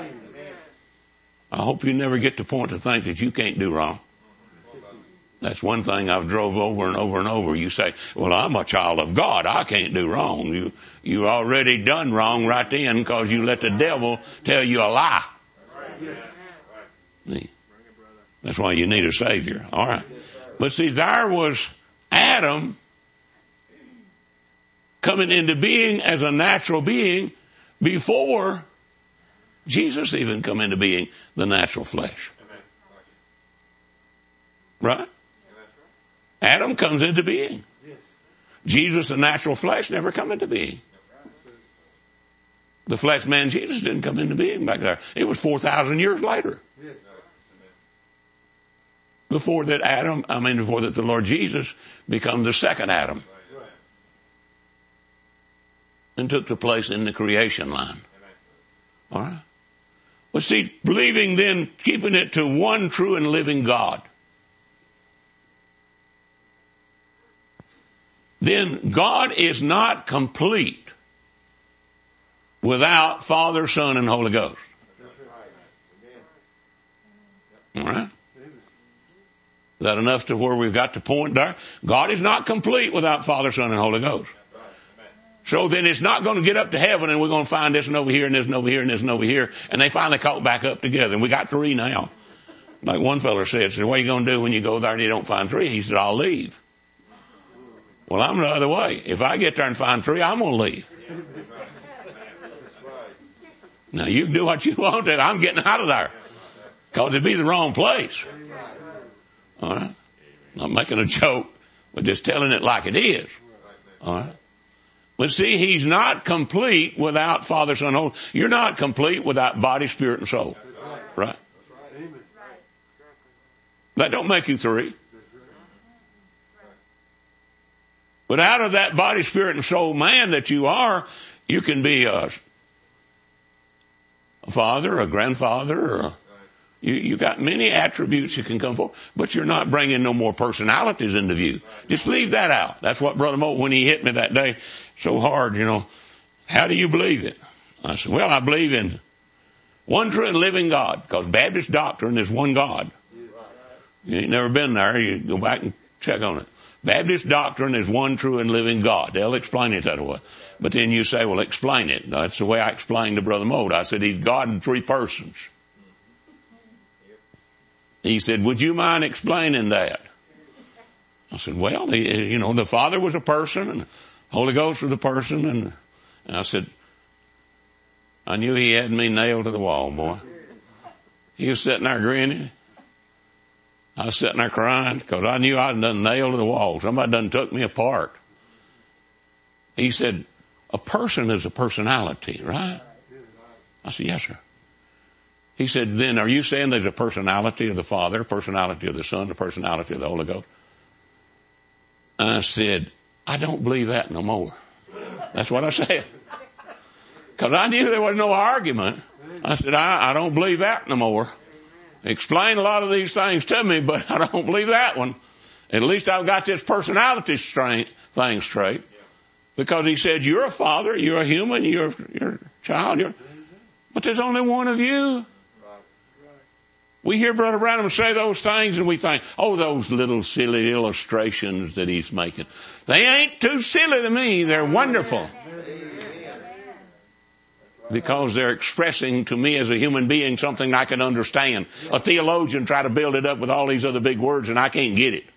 D: I hope you never get to the point to think that you can't do wrong. That's one thing I've drove over and over and over. You say, well, I'm a child of God. I can't do wrong. You, you already done wrong right then because you let the devil tell you a lie. See? That's why you need a Savior. All right. But see, there was Adam coming into being as a natural being before Jesus even come into being, the natural flesh. Right? Adam comes into being. Jesus, the natural flesh, never come into being. The flesh man Jesus didn't come into being back there. It was four thousand years later. Before that Adam, I mean before that the Lord Jesus become the second Adam. And took the place in the creation line. All right? But see, believing then, keeping it to one true and living God. Then God is not complete without Father, Son, and Holy Ghost. All right? Is that enough to where we've got the point there? God is not complete without Father, Son, and Holy Ghost. So then it's not going to get up to heaven and we're going to find this and over here and this and over here and this and over here. And they finally caught back up together. And we got three now. Like one fella said, so what are you going to do when you go there and you don't find three? He said, I'll leave. Well, I'm the other way. If I get there and find three, I'm going to leave. Now you can do what you want to. I'm getting out of there. Because it'd be the wrong place. All right? Not making a joke, but just telling it like it is. All right? But see, he's not complete without Father, Son, Holy. You're not complete without body, spirit, and soul. Right? That don't make you three. But out of that body, spirit, and soul man that you are, you can be a, a father, a grandfather, or a, you, you got many attributes you can come for, but you're not bringing no more personalities into view. Just leave that out. That's what Brother Mo, when he hit me that day so hard, you know, how do you believe it? I said, well, I believe in one true and living God, because Baptist doctrine is one God. You ain't never been there, you go back and check on it. Baptist doctrine is one true and living God. They'll explain it that way. But then you say, well, explain it. That's the way I explained to Brother Mold. I said, he's God in three persons. He said, would you mind explaining that? I said, well, he, you know, the Father was a person and the Holy Ghost was a person. And, and I said, I knew he had me nailed to the wall, boy. He was sitting there grinning. I was sitting there crying because I knew I'd done nailed to the wall. Somebody done took me apart. He said, a person is a personality, right? I said, yes, sir. He said, then are you saying there's a personality of the Father, a personality of the Son, a personality of the Holy Ghost? I said, I don't believe that no more. That's what I said. Because I knew there was no argument. I said, I, I don't believe that no more. Explain a lot of these things to me, but I don't believe that one. At least I've got this personality straight, thing straight. Because he said, you're a father, you're a human, you're, you're a child, you're, but there's only one of you. We hear Brother Branham say those things and we think, oh, those little silly illustrations that he's making. They ain't too silly to me. They're wonderful. Because they're expressing to me as a human being something I can understand. A theologian try to build it up with all these other big words and I can't get it.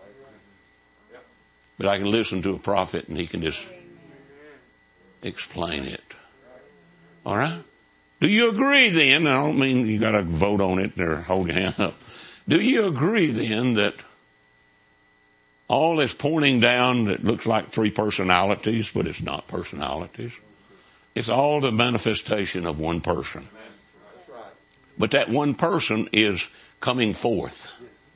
D: But I can listen to a prophet and he can just explain it. All right? Do you agree then? I don't mean you got to vote on it or hold your hand up. Do you agree then that all this pointing down that looks like three personalities, but it's not personalities? It's all the manifestation of one person. But that one person is coming forth.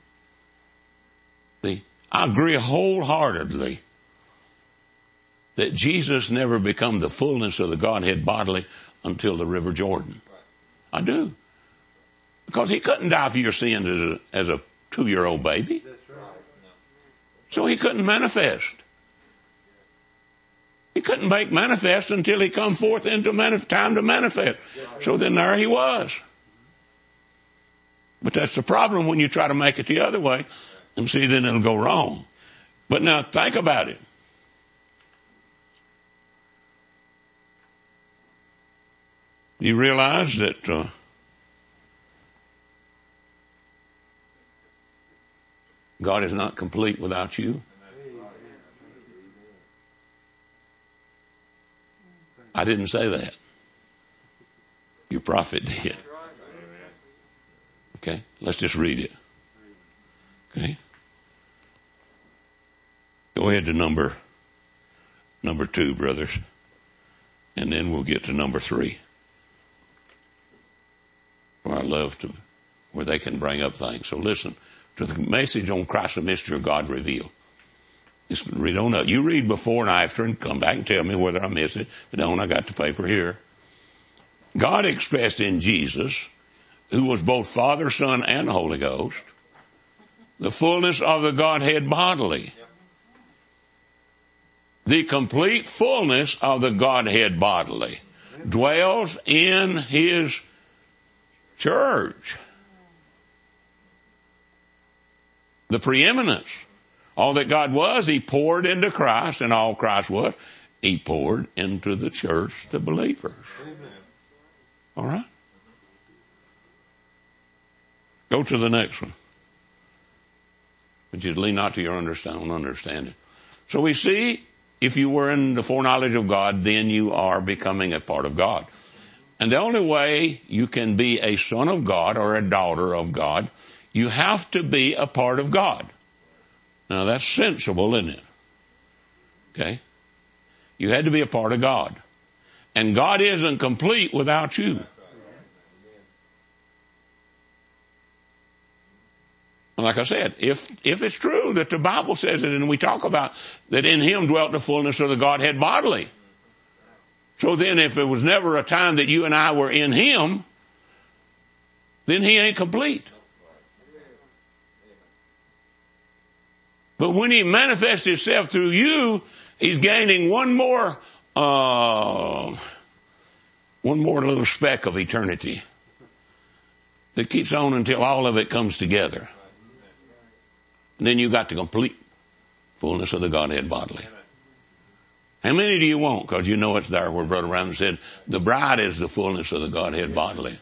D: See, I agree wholeheartedly that Jesus never became the fullness of the Godhead bodily until the River Jordan. I do. Because he couldn't die for your sins as a, as a two-year-old baby. So he couldn't manifest. He couldn't make manifest until he come forth into manif- time to manifest. So then there he was. But that's the problem when you try to make it the other way. And see, then it'll go wrong. But now think about it. You realize that uh, God is not complete without you? I didn't say that. Your prophet did. Okay, let's just read it. Okay. Go ahead to number, number two, brothers. And then we'll get to number three. Where I love to, where they can bring up things. So listen to the message on Christ, the mystery of God revealed. Just read on up. You read before and after and come back and tell me whether I missed it. If I don't, I got the paper here. God expressed in Jesus, who was both Father, Son, and Holy Ghost, the fullness of the Godhead bodily. The complete fullness of the Godhead bodily dwells in his church. The preeminence. All that God was, he poured into Christ, and all Christ was, he poured into the church, the believers. All right? Go to the next one. But you lean not to your understanding, understanding. So we see, if you were in the foreknowledge of God, then you are becoming a part of God. And the only way you can be a son of God or a daughter of God, you have to be a part of God. Now that's sensible, isn't it? Okay? You had to be a part of God. And God isn't complete without you. And like I said, if, if it's true that the Bible says it, and we talk about that in him dwelt the fullness of the Godhead bodily. So then if it was never a time that you and I were in him, then he ain't complete. But when he manifests himself through you, he's gaining one more, uh, one more little speck of eternity that keeps on until all of it comes together. And then you got the complete fullness of the Godhead bodily. How many do you want? Because you know it's there where Brother Ram said, the bride is the fullness of the Godhead bodily.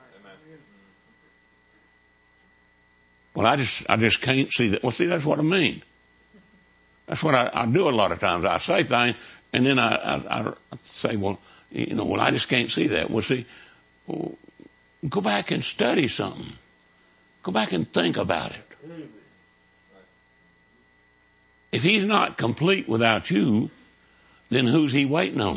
D: Well, I just, I just can't see that. Well, see, that's what I mean. That's what I, I do a lot of times. I say things and then I, I, I say, well, you know, well, I just can't see that. Well, see, well, go back and study something. Go back and think about it. If he's not complete without you, then who's he waiting on?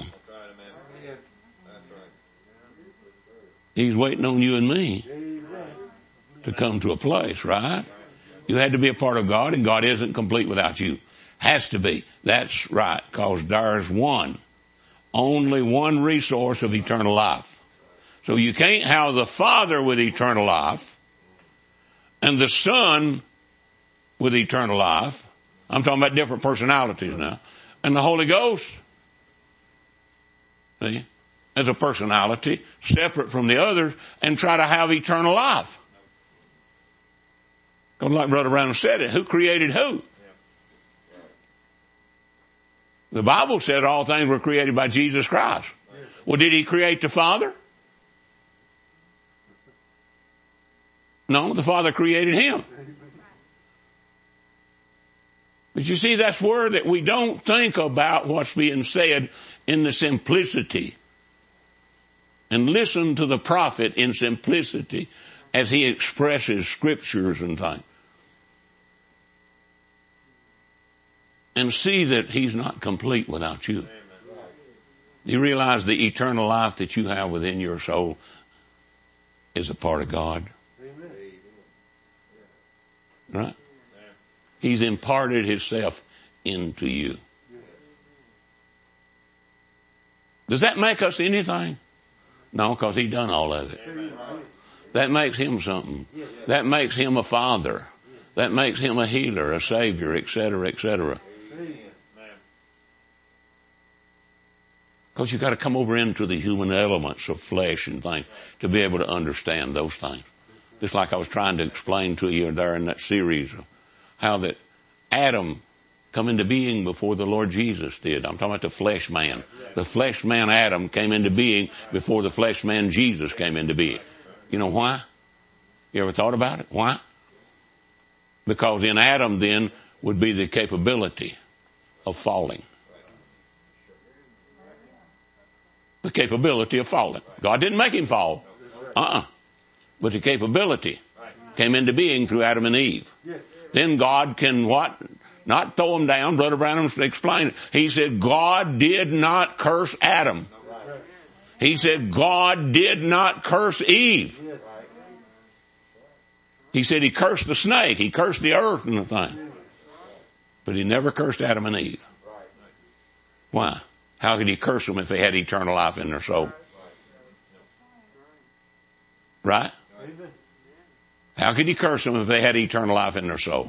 D: He's waiting on you and me to come to a place, right? You had to be a part of God, and God isn't complete without you. Has to be. That's right, because there's one, only one resource of eternal life. So you can't have the Father with eternal life and the Son with eternal life. I'm talking about different personalities now. And the Holy Ghost, see, as a personality, separate from the others, and try to have eternal life. Because like Brother Brown said it, who created who? The Bible said all things were created by Jesus Christ. Well, did he create the Father? No, the Father created him. But you see, that's where that we don't think about what's being said in the simplicity. And listen to the prophet in simplicity as he expresses scriptures and things. And see that he's not complete without you. You realize the eternal life that you have within your soul is a part of God. Right? He's imparted himself into you. Does that make us anything? No, because he done all of it. That makes him something. That makes him a father. That makes him a healer, a savior, et cetera, et cetera. Because you've got to come over into the human elements of flesh and things to be able to understand those things. Just like I was trying to explain to you there in that series, how that Adam come into being before the Lord Jesus did. I'm talking about the flesh man. The flesh man Adam came into being before the flesh man Jesus came into being. You know why? You ever thought about it? Why? Because in Adam then would be the capability of falling. The capability of falling. God didn't make him fall. Uh-uh. But the capability came into being through Adam and Eve. Then God can what? Not throw them down. Brother Branham explained it. He said God did not curse Adam. He said God did not curse Eve. He said he cursed the snake. He cursed the earth and the thing. But he never cursed Adam and Eve. Why? How could he curse them if they had eternal life in their soul? Right? How could he curse them if they had eternal life in their soul?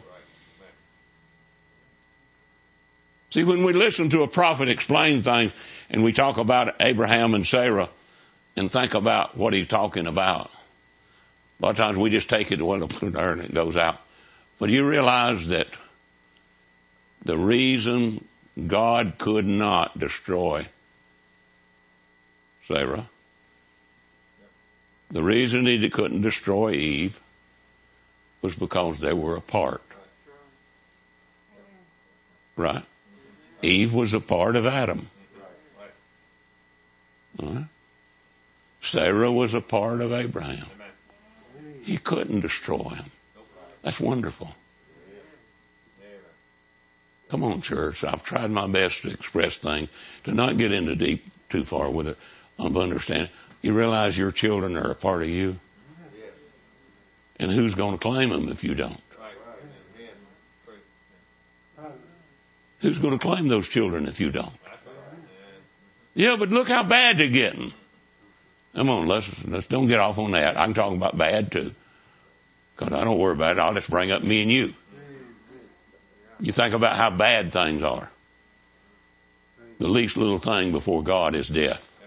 D: See, when we listen to a prophet explain things and we talk about Abraham and Sarah and think about what he's talking about, a lot of times we just take it, well, there and it goes out. But you realize that the reason God could not destroy Sarah, the reason he couldn't destroy Eve was because they were apart. Right? Eve was a part of Adam. Right? Sarah was a part of Abraham. He couldn't destroy him. That's wonderful. Come on, church. I've tried my best to express things, to not get into deep too far with it, of understanding. You realize your children are a part of you? And who's going to claim them if you don't? Who's going to claim those children if you don't? Yeah, but look how bad they're getting. Come on, let's, let's don't get off on that. I can talk about bad too. Because I don't worry about it. I'll just bring up me and you. You think about how bad things are. The least little thing before God is death.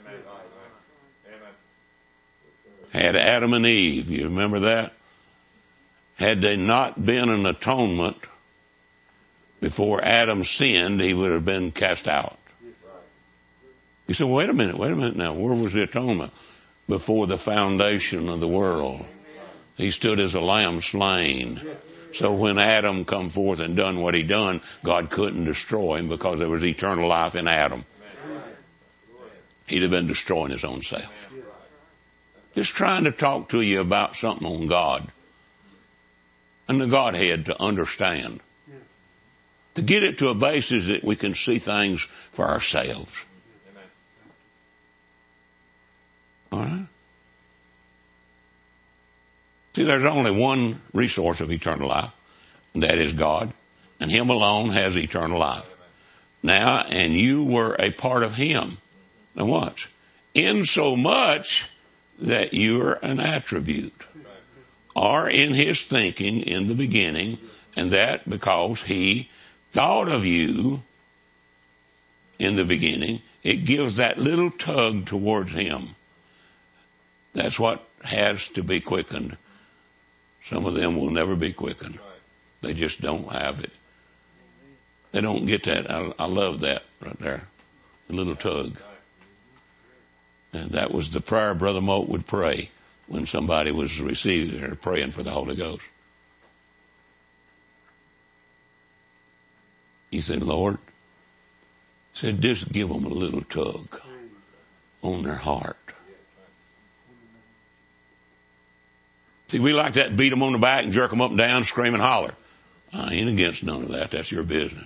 D: Had Adam and Eve, you remember that? Had there not been an atonement before Adam sinned, he would have been cast out. You say, wait a minute, wait a minute now. Where was the atonement? Before the foundation of the world. He stood as a lamb slain. So when Adam come forth and done what he done, God couldn't destroy him because there was eternal life in Adam. He'd have been destroying his own self. Just trying to talk to you about something on God and the Godhead to understand. To get it to a basis that we can see things for ourselves. All right? See, there's only one resource of eternal life, and that is God, and Him alone has eternal life. Now, and you were a part of Him. Now watch. In so much that you're an attribute, or in His thinking in the beginning, and that because He thought of you in the beginning, it gives that little tug towards Him. That's what has to be quickened. Some of them will never be quickened. They just don't have it. They don't get that. I, I love that right there. The little tug. And that was the prayer Brother Moat would pray when somebody was receiving or praying for the Holy Ghost. He said, Lord, said, just give them a little tug on their heart. See, we like that, beat them on the back and jerk them up and down, scream and holler. I ain't against none of that. That's your business.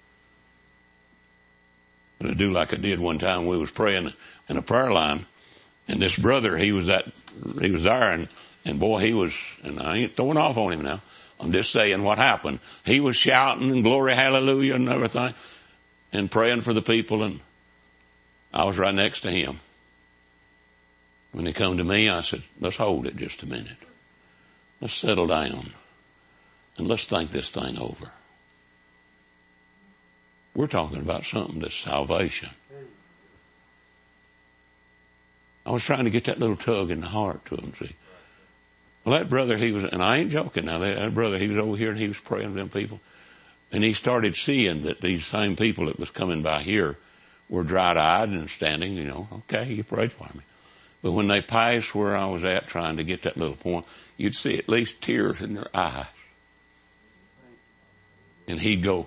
D: But I do like I did one time. We was praying in a prayer line, and this brother, he was at, he was there, and, and boy, he was, and I ain't throwing off on him now. I'm just saying what happened. He was shouting and glory, hallelujah and everything and praying for the people, and I was right next to him. When he come to me, I said, let's hold it just a minute. Let's settle down and let's think this thing over. We're talking about something that's salvation. I was trying to get that little tug in the heart to him, see. Well, that brother, he was, and I ain't joking now, that, that brother, he was over here and he was praying for them people. And he started seeing that these same people that was coming by here were dry-eyed and standing, you know, okay, you prayed for me. But when they passed where I was at trying to get that little point, you'd see at least tears in their eyes. And he'd go,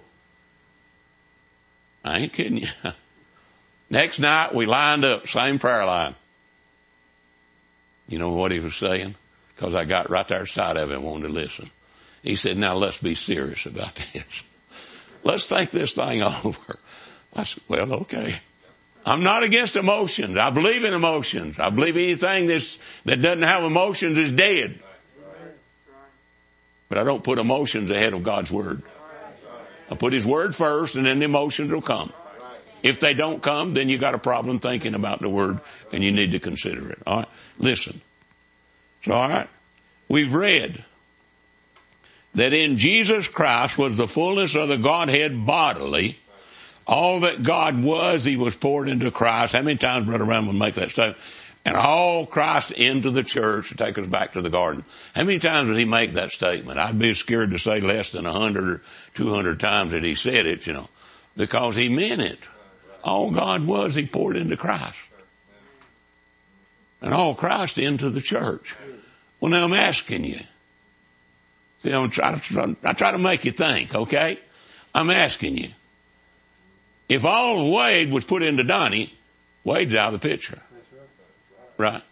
D: I ain't kidding you. Next night we lined up, same prayer line. You know what he was saying? Because I got right there side of him and wanted to listen. He said, now let's be serious about this. Let's think this thing over. I said, well, okay. I'm not against emotions. I believe in emotions. I believe anything that's, that doesn't have emotions is dead. But I don't put emotions ahead of God's Word. I put His Word first and then the emotions will come. If they don't come, then you got a problem thinking about the Word and you need to consider it. All right? Listen. So, all right. We've read that in Jesus Christ was the fullness of the Godhead bodily. All that God was, He was poured into Christ. How many times Brother Brown would make that statement? And all Christ into the church to take us back to the garden. How many times did He make that statement? I'd be scared to say less than a hundred or two hundred times that He said it, you know, because He meant it. All God was, He poured into Christ. And all Christ into the church. Well, now I'm asking you. See, I'm trying to, I try to make you think, okay? I'm asking you. If all of Wade was put into Donnie, Wade's out of the picture. Right?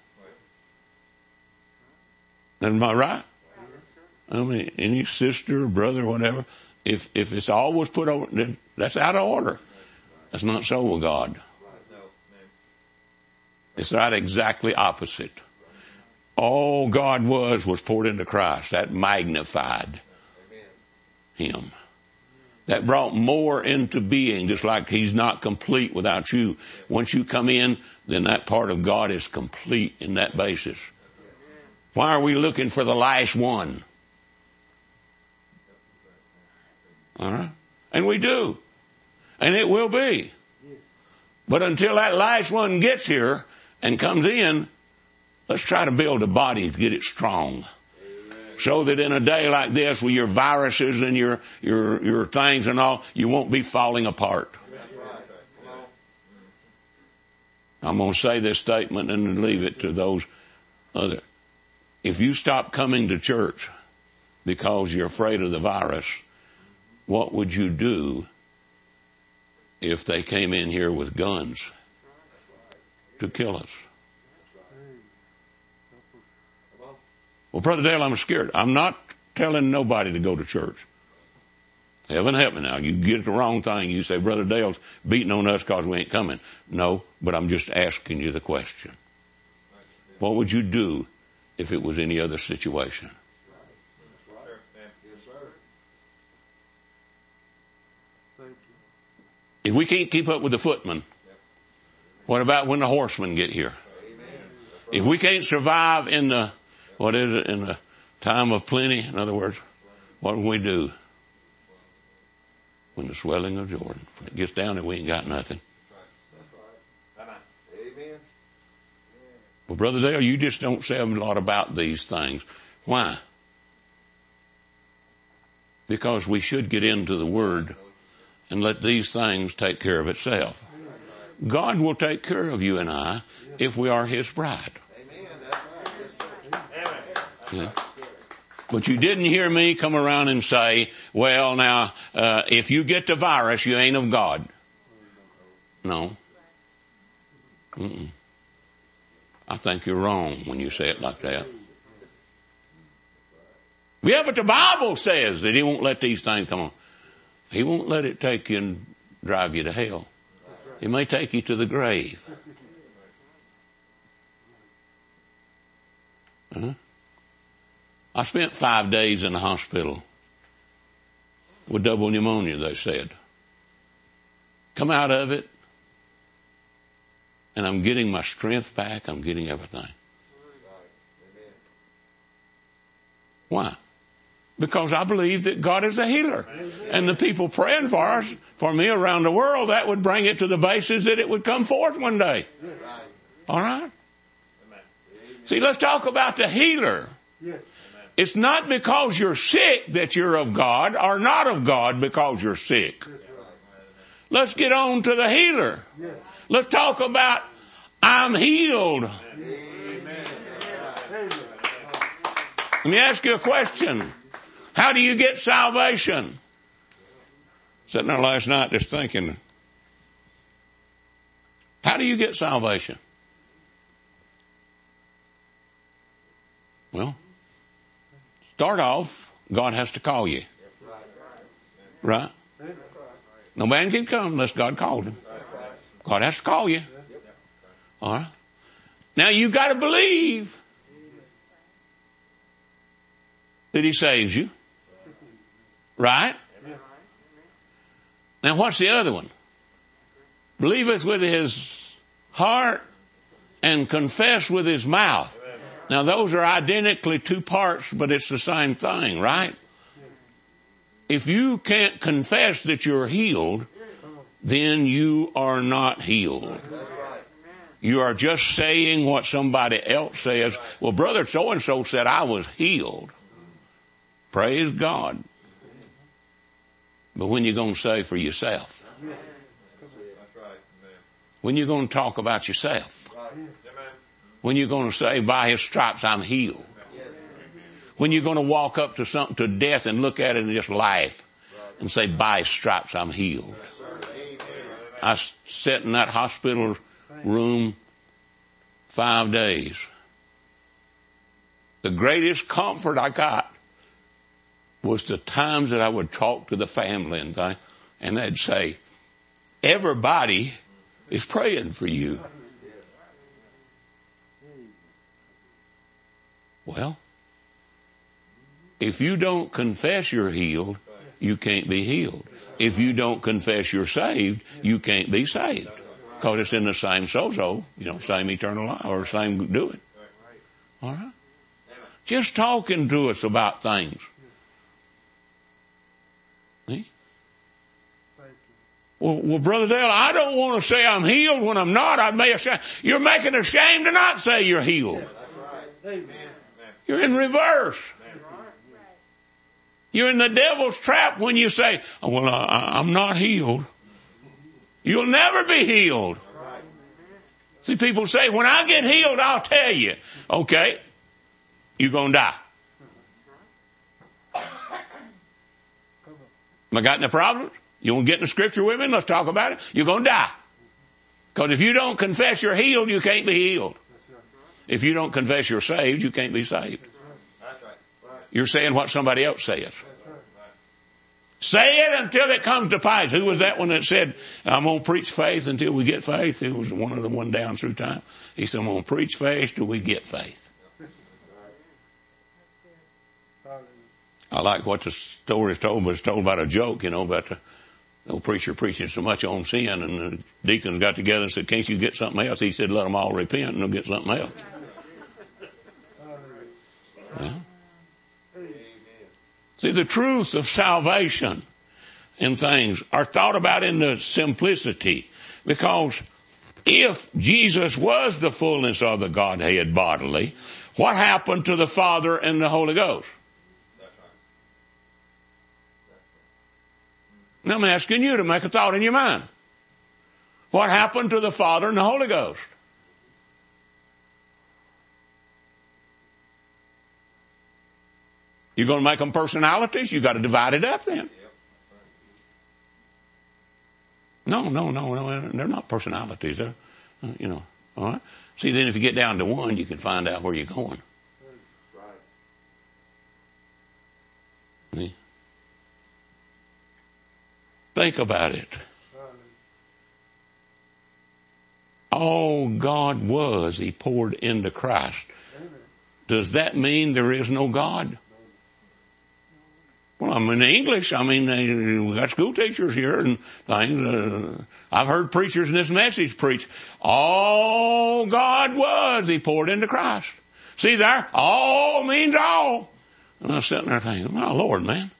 D: Am I right? I mean, any sister or brother or whatever, if, if it's all was put over, then that's out of order. That's not so with God. It's right exactly opposite. All God was was poured into Christ. That magnified Him. That brought more into being, just like He's not complete without you. Once you come in, then that part of God is complete in that basis. Why are we looking for the last one? All right? And we do. And it will be. But until that last one gets here and comes in, let's try to build a body to get it strong. So that in a day like this with your viruses and your, your, your things and all, you won't be falling apart. I'm going to say this statement and leave it to those other. If you stop coming to church because you're afraid of the virus, what would you do if they came in here with guns to kill us? Well, Brother Dale, I'm scared. I'm not telling nobody to go to church. Heaven help me now. You get the wrong thing. You say, Brother Dale's beating on us because we ain't coming. No, but I'm just asking you the question. What would you do if it was any other situation? If we can't keep up with the footmen, what about when the horsemen get here? If we can't survive in the, what is it, in the time of plenty, in other words, what do we do? When the swelling of Jordan, when it gets down and we ain't got nothing. Well, Brother Dale, you just don't say a lot about these things. Why? Because we should get into the Word and let these things take care of itself. God will take care of you and I if we are His bride. Yeah. But you didn't hear me come around and say, well, now, uh, if you get the virus, you ain't of God. No. Mm-mm. I think you're wrong when you say it like that. Yeah, but the Bible says that He won't let these things come on. He won't let it take you and drive you to hell. He may take you to the grave. Uh-huh. I spent five days in the hospital with double pneumonia, they said. Come out of it, and I'm getting my strength back. I'm getting everything. Why? Because I believe that God is a healer. And the people praying for us, for me around the world, that would bring it to the basis that it would come forth one day. All right? See, let's talk about the healer. It's not because you're sick that you're of God, or not of God because you're sick. Let's get on to the healer. Let's talk about I'm healed. Let me ask you a question. How do you get salvation? Sitting there last night just thinking, how do you get salvation? Well, start off, God has to call you. Right? No man can come unless God called him. God has to call you. All right? Now you got to believe that He saves you. Right? Now what's the other one? Believeth with his heart and confess with his mouth. Now those are identically two parts, but it's the same thing, right? If you can't confess that you're healed, then you are not healed. You are just saying what somebody else says. Well, brother so-and-so said I was healed. Praise God. But when you going to say for yourself? When you going to talk about yourself? When you going to say by His stripes I'm healed? When you going to walk up to something, to death, and look at it and just laugh and say by His stripes I'm healed? I sat in that hospital room five days. The greatest comfort I got was the times that I would talk to the family and things, and they'd say, everybody is praying for you. Well, if you don't confess you're healed, you can't be healed. If you don't confess you're saved, you can't be saved. Because it's in the same sozo, you know, same eternal life, or same doing. All right? Just talking to us about things. See? Well, well, Brother Dale, I don't want to say I'm healed when I'm not. I'd be ashamed. You're making a shame to not say you're healed. You're in reverse. You're in the devil's trap when you say, oh, well, I, I'm not healed. You'll never be healed. See, people say, when I get healed, I'll tell you. Okay, you're going to die. Am I got any problems? You want to get in the scripture with me? Let's talk about it. You're going to die. Because if you don't confess you're healed, you can't be healed. If you don't confess you're saved, you can't be saved. You're saying what somebody else says. Say it until it comes to pass. Who was that one that said, I'm going to preach faith until we get faith? It was one of the one down through time. He said, I'm going to preach faith till we get faith. I like what the story is told, but it's told about a joke, you know, about the old preacher preaching so much on sin, and the deacons got together and said, can't you get something else? He said, let them all repent and they'll get something else. Well, see, the truth of salvation and things are thought about in the simplicity, because if Jesus was the fullness of the Godhead bodily, what happened to the Father and the Holy Ghost? Now I'm asking you to make a thought in your mind. What happened to the Father and the Holy Ghost? You're going to make them personalities? You got to divide it up then. No, no, no, no. They're not personalities. They're, you know, all right. See, then if you get down to one, you can find out where you're going. See? Think about it. All God was, He poured into Christ. Does that mean there is no God? Well, I'm in English. I mean, we got school teachers here and things. Uh, I've heard preachers in this message preach. All God was, He poured into Christ. See there? All means all. And I was sitting there thinking, my Lord, man.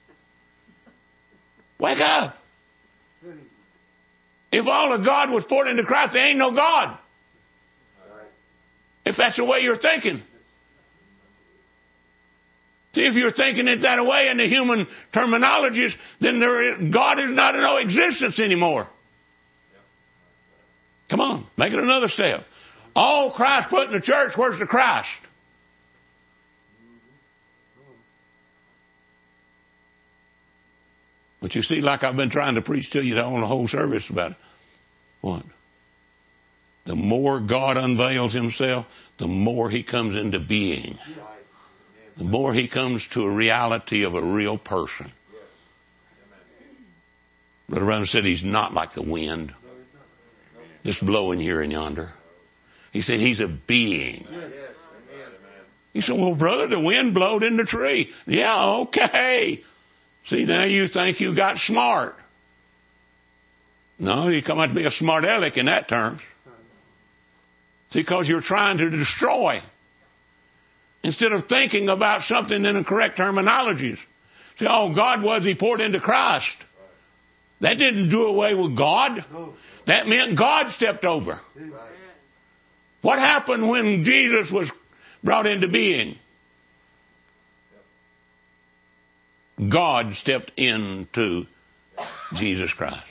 D: Wake up. If all of God was poured into Christ, there ain't no God. If that's the way you're thinking. See, if you're thinking it that way in the human terminologies, then there is, God is not in no existence anymore. Come on, make it another step. All Christ put in the church, where's the Christ? But you see, like I've been trying to preach to you on the whole service about it. What? The more God unveils Himself, the more He comes into being. The more He comes to a reality of a real person. Brother Branham said He's not like the wind, just blowing here and yonder. He said He's a being. He said, well, brother, the wind blowed in the tree. Yeah, okay. See, now you think you got smart. No, you come out to be a smart aleck in that terms. See, because you're trying to destroy. Instead of thinking about something in the correct terminologies. See, all God was, He poured into Christ. That didn't do away with God. That meant God stepped over. What happened when Jesus was brought into being? God stepped into Jesus Christ.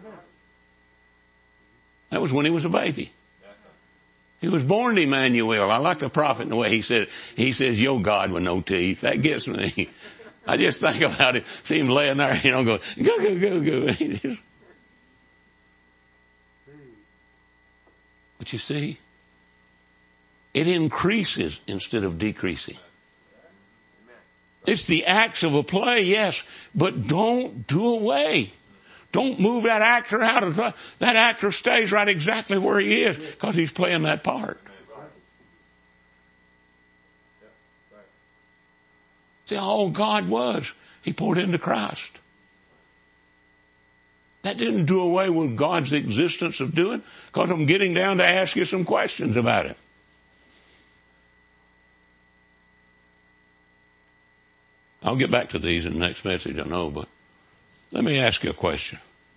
D: That was when He was a baby. He was born to Emmanuel. I like the prophet in the way he said, he says, yo God with no teeth. That gets me. I just think about it. See him laying there, you know, going, go, go, go, go. But you see, it increases instead of decreasing. It's the acts of a play, yes, but don't do away. Don't move that actor out of the, that actor stays right exactly where he is because he's playing that part. See, all God was, He poured into Christ. That didn't do away with God's existence of doing, because I'm getting down to ask you some questions about it. I'll get back to these in the next message, I know, but let me ask you a question.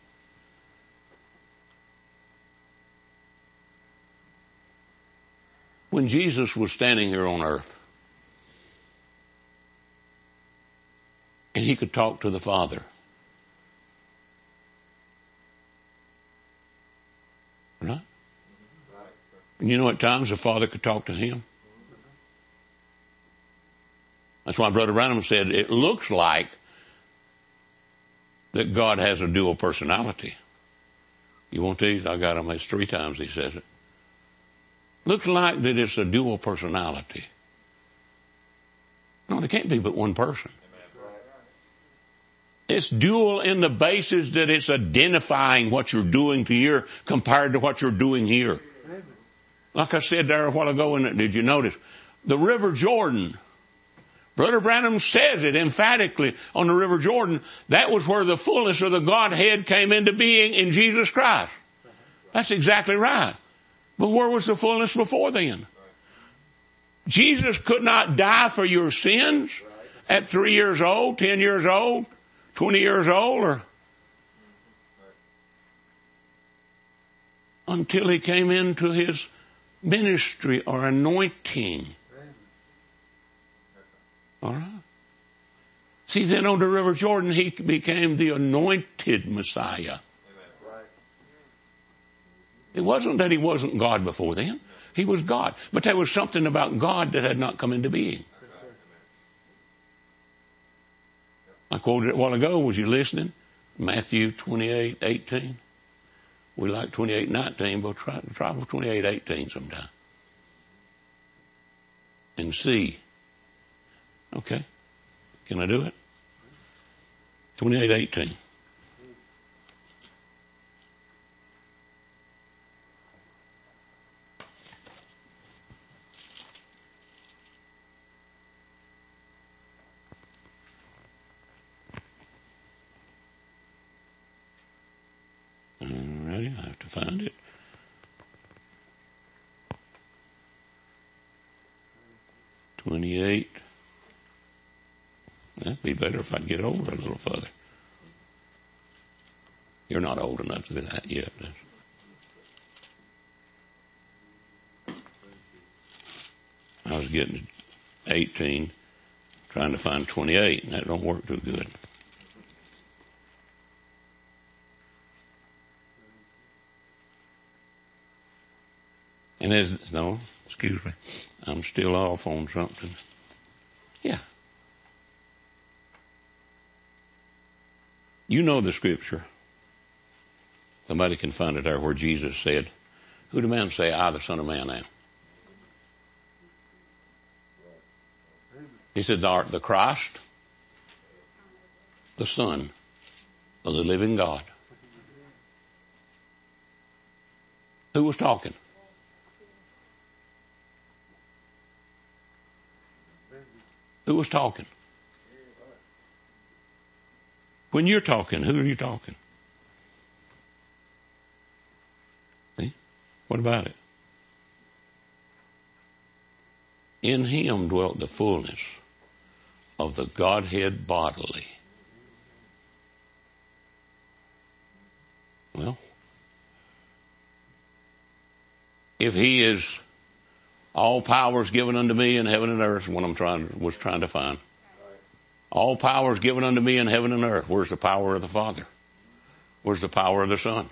D: When Jesus was standing here on earth, and He could talk to the Father, right? And you know at times the Father could talk to Him. That's why Brother Branham said it looks like that God has a dual personality. You want these? I got them. It's three times He says it. Looks like that it's a dual personality. No, there can't be but one person. It's dual in the basis that it's identifying what you're doing to here compared to what you're doing here. Like I said there a while ago, and did you notice? The River Jordan, Brother Branham says it emphatically on the River Jordan. That was where the fullness of the Godhead came into being in Jesus Christ. That's exactly right. But where was the fullness before then? Jesus could not die for your sins at three years old, ten years old, twenty years old, or until He came into His ministry or anointing. All right. See, then on the River Jordan, He became the anointed Messiah. It wasn't that He wasn't God before then. He was God. But there was something about God that had not come into being. I quoted it a while ago. Was you listening? Matthew twenty-eight eighteen. We like twenty-eight nineteen, but try, try with twenty-eight eighteen sometime. And see. Okay. Can I do it? twenty-eight eighteen. Alrighty, I have to find it. twenty-eight. That'd be better if I'd get over a little further. You're not old enough to do that yet. I was getting eighteen, trying to find twenty-eight, and that don't work too good. And as, no, excuse me, I'm still off on something. Yeah. You know the scripture. Somebody can find it there where Jesus said, who do men say I, the Son of Man, am? He said, thou art the Christ, the Son of the living God. Who was talking? Who was talking? When you're talking, who are you talking? See? What about it? In him dwelt the fullness of the Godhead bodily. Well, if he is all power is given unto me in heaven and earth, is what I'm trying was trying to find. All power is given unto me in heaven and earth. Where's the power of the Father? Where's the power of the Son?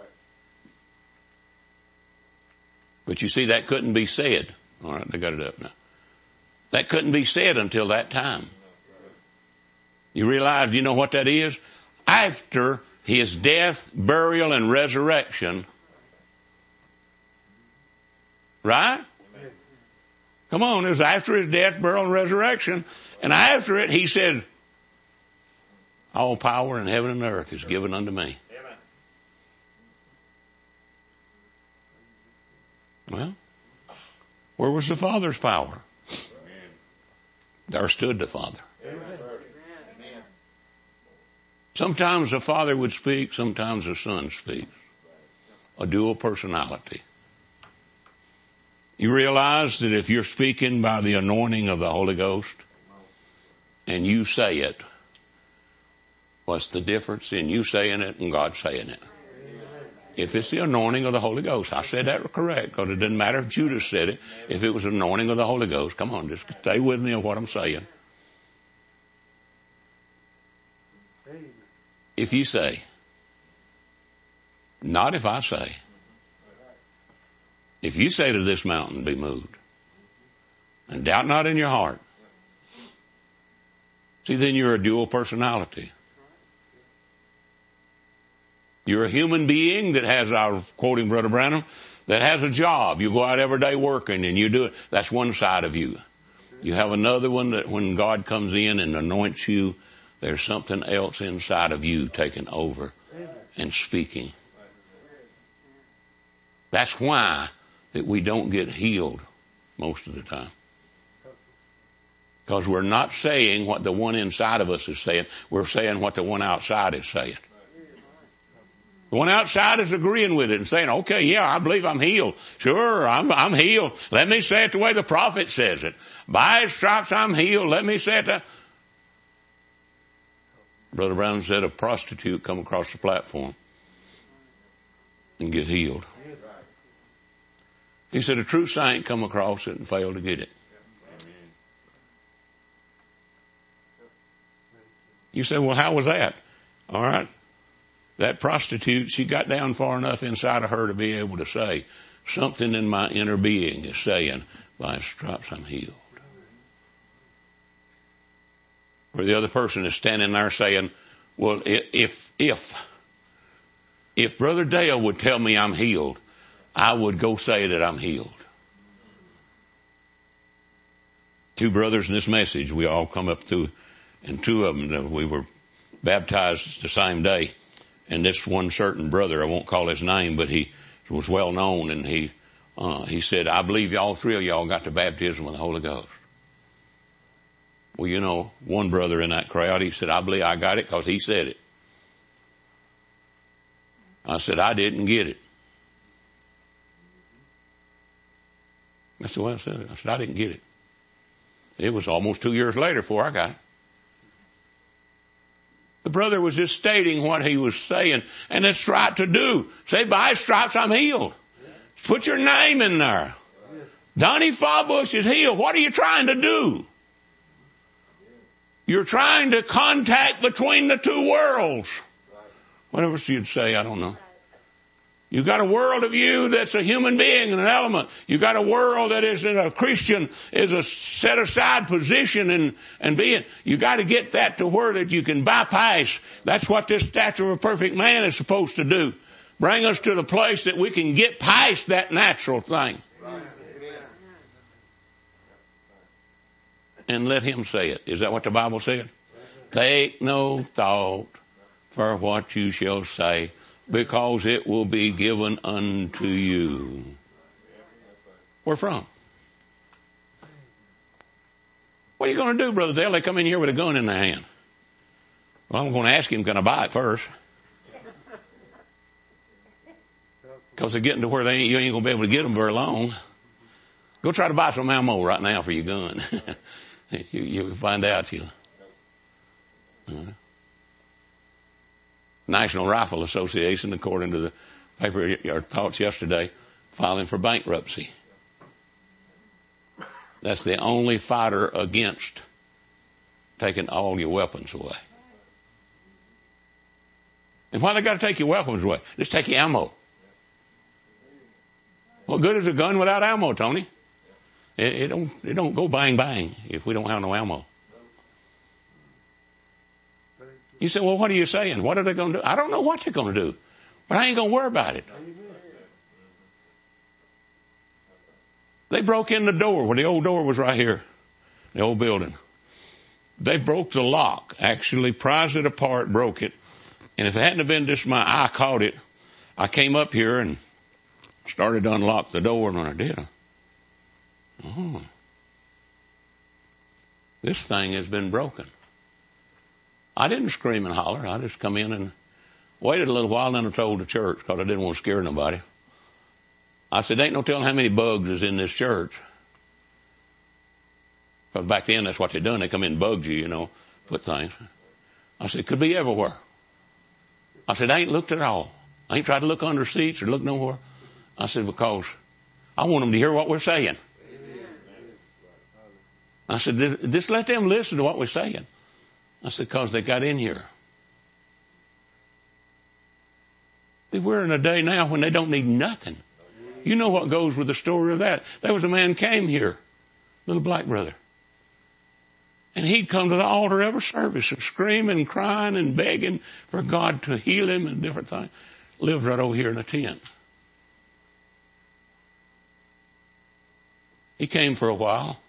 D: But you see, that couldn't be said. All right, they got it up now. That couldn't be said until that time. You realize, you know what that is? After his death, burial, and resurrection. Right? Come on, it was after his death, burial, and resurrection. And after it, he said, all power in heaven and earth is given unto me. Amen. Well, where was the Father's power? Amen. There stood the Father. Amen. Sometimes the Father would speak, sometimes the Son speaks. A dual personality. You realize that if you're speaking by the anointing of the Holy Ghost and you say it, what's the difference in you saying it and God saying it? If it's the anointing of the Holy Ghost, I said that correct, because it doesn't matter if Judas said it. If it was the anointing of the Holy Ghost, come on, just stay with me on what I'm saying. If you say, not if I say, if you say to this mountain, be moved, and doubt not in your heart, see, then you're a dual personality. You're a human being that has, I was quoting Brother Branham, that has a job. You go out every day working and you do it. That's one side of you. You have another one that when God comes in and anoints you, there's something else inside of you taking over and speaking. That's why that we don't get healed most of the time. Because we're not saying what the one inside of us is saying. We're saying what the one outside is saying. The one outside is agreeing with it and saying, okay, yeah, I believe I'm healed. Sure, I'm, I'm healed. Let me say it the way the prophet says it. By his stripes I'm healed. Let me say it. The... Brother Brown said a prostitute come across the platform and get healed. He said a true saint come across it and fail to get it. You say, well, how was that? All right. That prostitute, she got down far enough inside of her to be able to say, something in my inner being is saying, by his stripes I'm healed. Where the other person is standing there saying, well, if, if, if Brother Dale would tell me I'm healed, I would go say that I'm healed. Two brothers in this message, we all come up through, and two of them, we were baptized the same day. And this one certain brother, I won't call his name, but he was well known, and he, uh, he said, I believe all three of y'all got the baptism of the Holy Ghost. Well, you know, one brother in that crowd, he said, I believe I got it because he said it. I said, I didn't get it. That's the way I said it. I said, I didn't get it. It was almost two years later before I got it. The brother was just stating what he was saying, and it's right to do. Say, by his stripes I'm healed. Put your name in there. Donnie Fawbush is healed. What are you trying to do? You're trying to contact between the two worlds. Whatever you'd say, I don't know. You got a world of you that's a human being and an element. You got a world that is in a Christian, is a set aside position and, and being. You got to get that to where that you can bypass. That's what this stature of a perfect man is supposed to do. Bring us to the place that we can get past that natural thing. And let him say it. Is that what the Bible said? Take no thought for what you shall say, because it will be given unto you. Where from? What are you going to do, Brother Dale? They come in here with a gun in their hand. Well, I'm going to ask him, can I buy it first? Because they're getting to where they ain't, you ain't going to be able to get them very long. Go try to buy some ammo right now for your gun. you, you'll find out you. Uh, National Rifle Association, according to the paper or thoughts yesterday, filing for bankruptcy. That's the only fighter against taking all your weapons away. And why they got to take your weapons away? Just take your ammo. What good is a gun without ammo, Tony? It, it don't, it don't go bang bang if we don't have no ammo. You say, well, what are you saying? What are they going to do? I don't know what they're going to do, but I ain't going to worry about it. They broke in the door where the old door was right here, the old building. They broke the lock, actually prized it apart, broke it. And if it hadn't have been just my eye caught it, I came up here and started to unlock the door, and when I did, I, oh, this thing has been broken. I didn't scream and holler. I just come in and waited a little while, and then I told the church because I didn't want to scare nobody. I said, ain't no telling how many bugs is in this church. Because back then, that's what they done. They come in and bugged you, you know, put things. I said, it could be everywhere. I said, I ain't looked at all. I ain't tried to look under seats or look nowhere. I said, because I want them to hear what we're saying. I said, just let them listen to what we're saying. I said, because they got in here. We're in a day now when they don't need nothing. You know what goes with the story of that. There was a man came here, little black brother. And he'd come to the altar every service and screaming, crying and begging for God to heal him and different things. Lived right over here in a tent. He came for a while.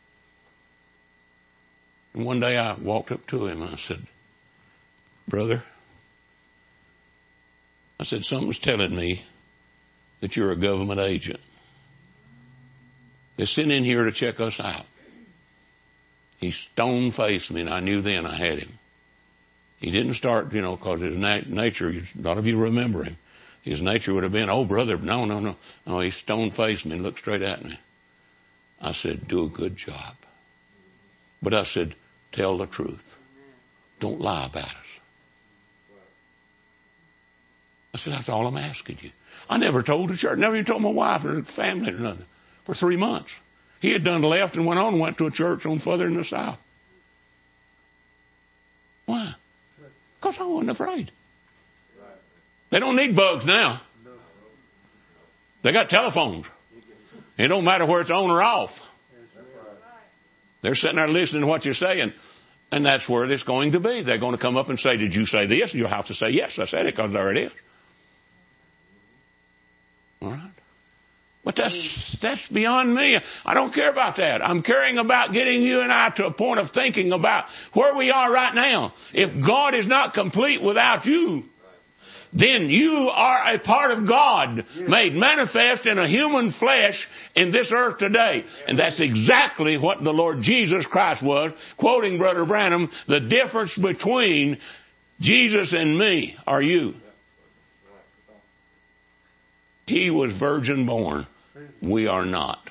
D: And one day I walked up to him and I said, brother, I said, something's telling me that you're a government agent. They sent in here to check us out. He stone-faced me, and I knew then I had him. He didn't start, you know, because his na- nature, a lot of you remember him. His nature would have been, oh, brother, no, no, no. No, he stone-faced me and looked straight at me. I said, do a good job. But I said, tell the truth. Don't lie about us. I said, that's all I'm asking you. I never told the church, never even told my wife or family or nothing for three months. He had done left and went on and went to a church on further in the south. Why? Because I wasn't afraid. They don't need bugs now. They got telephones. It don't matter where it's on or off. They're sitting there listening to what you're saying. And that's where it's going to be. They're going to come up and say, did you say this? And you'll have to say, yes, I said it, because there it is. All right? But that's, that's beyond me. I don't care about that. I'm caring about getting you and I to a point of thinking about where we are right now. If God is not complete without you, then you are a part of God, made manifest in a human flesh in this earth today. And that's exactly what the Lord Jesus Christ was, quoting Brother Branham, the difference between Jesus and me are you. He was virgin born. We are not.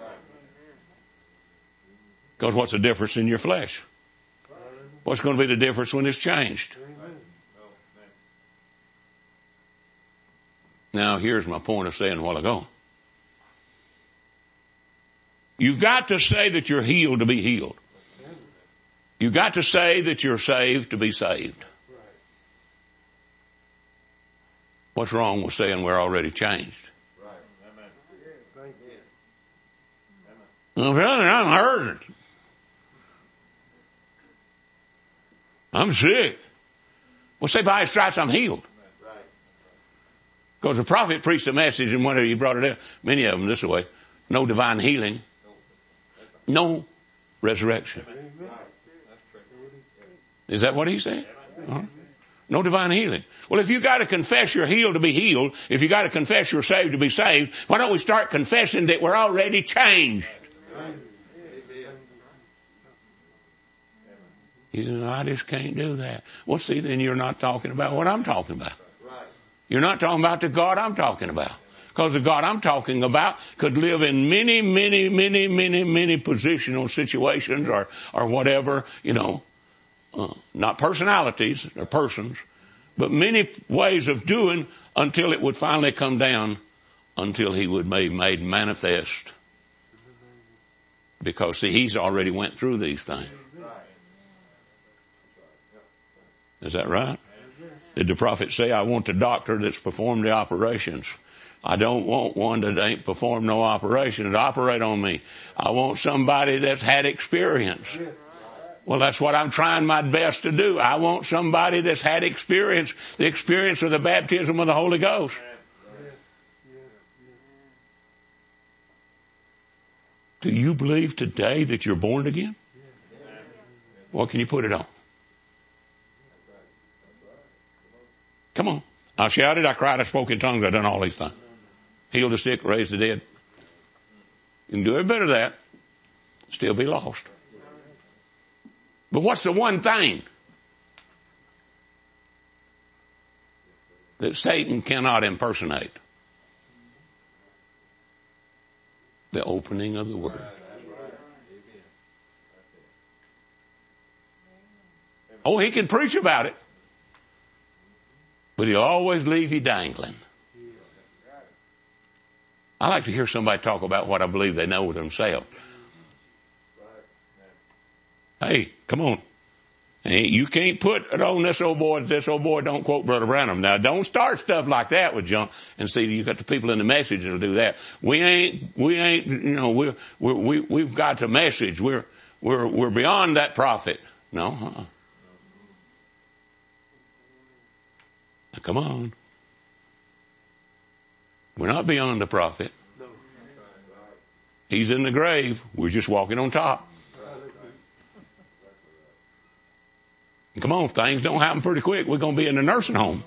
D: Because what's the difference in your flesh? What's going to be the difference when it's changed? Now, here's my point of saying a while ago. You've got to say that you're healed to be healed. You've got to say that you're saved to be saved. What's wrong with saying we're already changed? Well, brother, I'm hurting. I'm sick. Well, say by his stripes I'm healed. Because the prophet preached a message, and whenever he brought it up, many of them this way, no divine healing, no resurrection. Is that what he said? Uh-huh. No divine healing. Well, if you got to confess you're healed to be healed, if you got to confess you're saved to be saved, why don't we start confessing that we're already changed? You know, I just can't do that. Well, see, then you're not talking about what I'm talking about. You're not talking about the God I'm talking about. Because the God I'm talking about could live in many, many, many, many, many positional situations or, or whatever, you know, uh, not personalities or persons, but many ways of doing until it would finally come down, until he would be made manifest. Because, see, he's already went through these things. Is that right? Did the prophet say, I want the doctor that's performed the operations? I don't want one that ain't performed no operations to operate on me. I want somebody that's had experience. Well, that's what I'm trying my best to do. I want somebody that's had experience, the experience of the baptism of the Holy Ghost. Do you believe today that you're born again? What can you put it on? Come on. I shouted, I cried, I spoke in tongues, I done all these things. Healed the sick, raised the dead. You can do every bit of that, still be lost. But what's the one thing that Satan cannot impersonate? The opening of the Word. Oh, he can preach about it. But he'll always leave you dangling. I like to hear somebody talk about what I believe they know themselves. Hey, come on. Hey, you can't put it on this old boy, this old boy don't quote Brother Branham. Now don't start stuff like that with John and see you got the people in the message that'll do that. We ain't, we ain't, you know, we're, we're, we, we've got the message. We're, we're, we're beyond that prophet. No, uh-uh. Now, come on. We're not beyond the prophet. He's in the grave. We're just walking on top. And come on, if things don't happen pretty quick, we're going to be in the nursing home.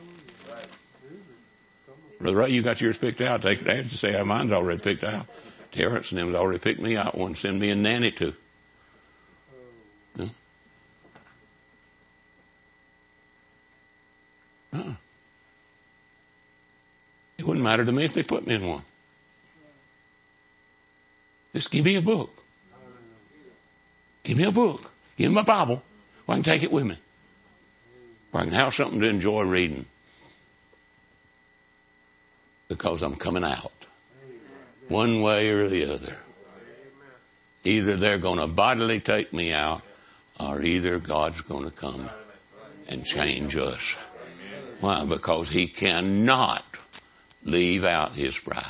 D: Brother Ray, you got yours picked out. Take it out to say, oh, mine's already picked out. Terrence and them's already picked me out one to send me a nanny to. Huh? Uh-uh. It wouldn't matter to me if they put me in one. Just give me a book. Give me a book. Give me my Bible. Well, I can take it with me. Or I can have something to enjoy reading. Because I'm coming out. One way or the other. Either they're going to bodily take me out, or either God's going to come and change us. Why? Because he cannot leave out his bride.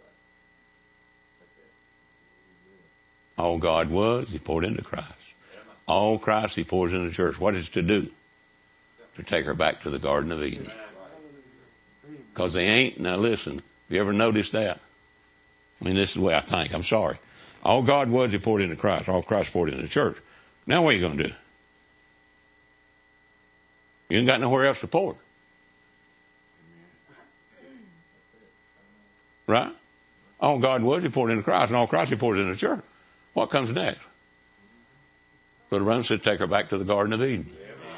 D: All God was, he poured into Christ. All Christ He pours into the church. What is it to do? To take her back to the Garden of Eden. Because they ain't, now listen, have you ever noticed that? I mean, this is the way I think. I'm sorry. All God was, He poured into Christ. All Christ poured into the church. Now what are you going to do? You ain't got nowhere else to pour. Right? All God was, He poured into Christ, and all Christ He poured into the church. What comes next? Brother Brown said, take her back to the Garden of Eden.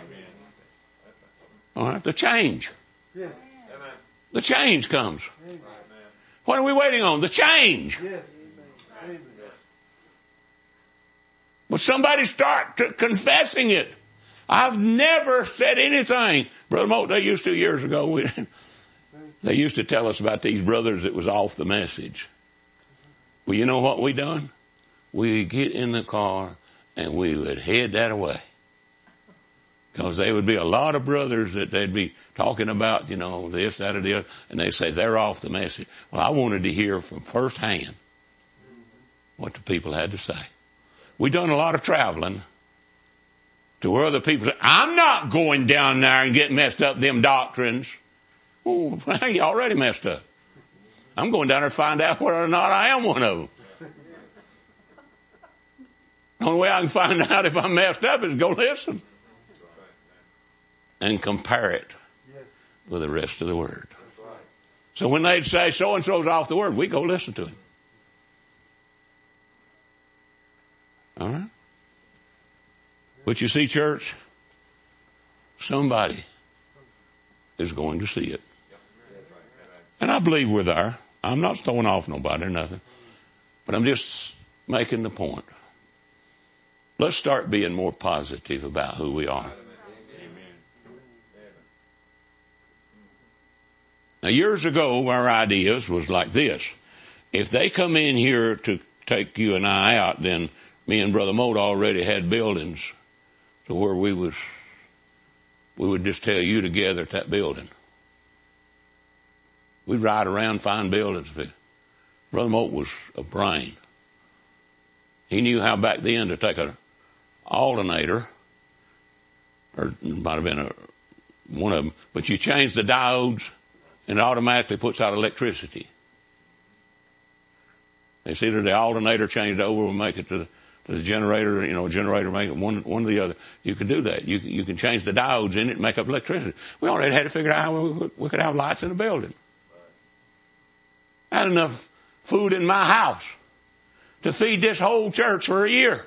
D: All right, the change.
C: Yes.
D: The change comes. What are we waiting on? The change.
C: Yes. Amen.
D: But somebody start to confessing it. I've never said anything. Brother Moat, they used to years ago, we, they used to tell us about these brothers that was off the message. Well, you know what we done? We get in the car and we would head that away. Because there would be a lot of brothers that they'd be talking about, you know, this, that, or the other, and they say they're off the message. Well, I wanted to hear from firsthand what the people had to say. We done a lot of traveling to where other people say, I'm not going down there and getting messed up them doctrines. Oh, you already messed up. I'm going down there to find out whether or not I am one of them. The only way I can find out if I'm messed up is go listen. And compare it with the rest of the Word. So when they'd say so-and-so's off the Word, we go listen to him. All right? But you see, church, somebody is going to see it. And I believe we're there. I'm not throwing off nobody or nothing. But I'm just making the point. Let's start being more positive about who we are. Now, years ago, our ideas was like this. If they come in here to take you and I out, then me and Brother Moat already had buildings to where we was, we would just tell you to gather at that building. We'd ride around, find buildings. Brother Moat was a brain. He knew how back then to take an alternator, or it might have been a, one of them, but you change the diodes, and it automatically puts out electricity. It's either the alternator changed over or make it to the, to the generator, you know, generator make it one, one or the other. You can do that. You can, you can change the diodes in it and make up electricity. We already had to figure out how we, we could have lights in the building. I had enough food in my house to feed this whole church for a year.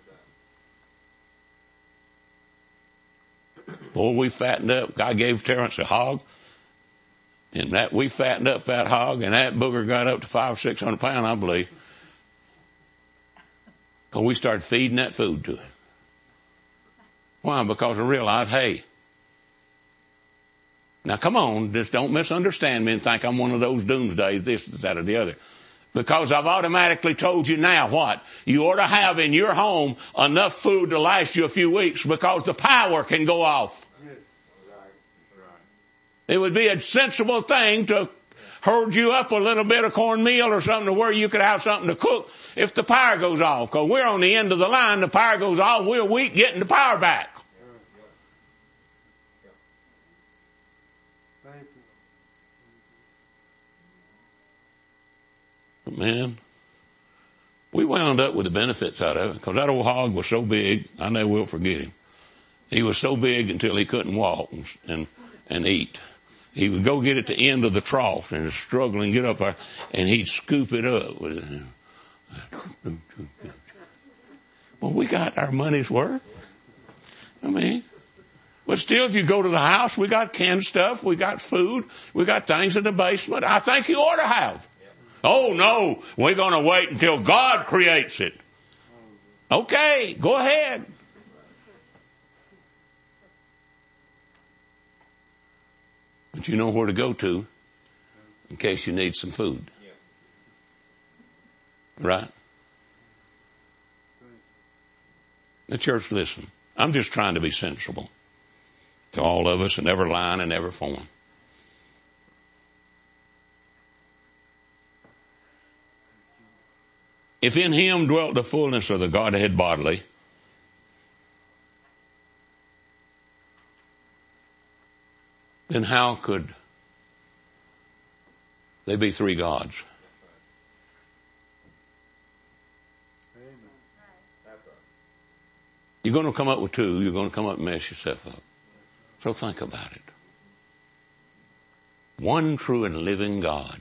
D: Boy, we fattened up. God gave Terrence a hog. And that, we fattened up that hog, and that booger got up to five or six hundred pounds, I believe. Because we started feeding that food to it. Why? Because I realized, hey, now come on, just don't misunderstand me and think I'm one of those doomsdays, this, that, or the other. Because I've automatically told you now what? You ought to have in your home enough food to last you a few weeks because the power can go off. It would be a sensible thing to herd you up a little bit of cornmeal or something to where you could have something to cook if the power goes off. Because we're on the end of the line, the power goes off, we're weak getting the power back. But man, we wound up with the benefits out of it because that old hog was so big, I never will forget him. He was so big until he couldn't walk and, and, and eat. He would go get at the end of the trough and struggle and get up there, and he'd scoop it up. Well, we got our money's worth. I mean, but still, if you go to the house, we got canned stuff, we got food, we got things in the basement. I think you ought to have. Oh, no, we're going to wait until God creates it. Okay, go ahead. But you know where to go to in case you need some food. Right? The church, listen, I'm just trying to be sensible to all of us in every line and every form. If in him dwelt the fullness of the Godhead bodily, then how could they be three gods? You're going to come up with two. You're going to come up and mess yourself up. So think about it. One true and living God.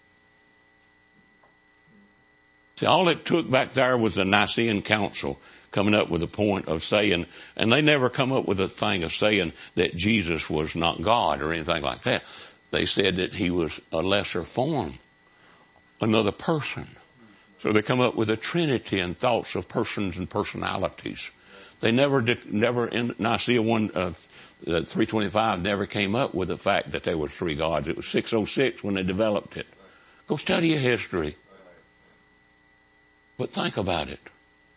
D: See, all it took back there was the Nicene Council coming up with a point of saying, and they never come up with a thing of saying that Jesus was not God or anything like that. They said that he was a lesser form, another person. So they come up with a trinity and thoughts of persons and personalities. They never did, never in Nicaea one, uh, three twenty-five never came up with the fact that there were three gods. It was six oh six when they developed it. Go study your history. But think about it.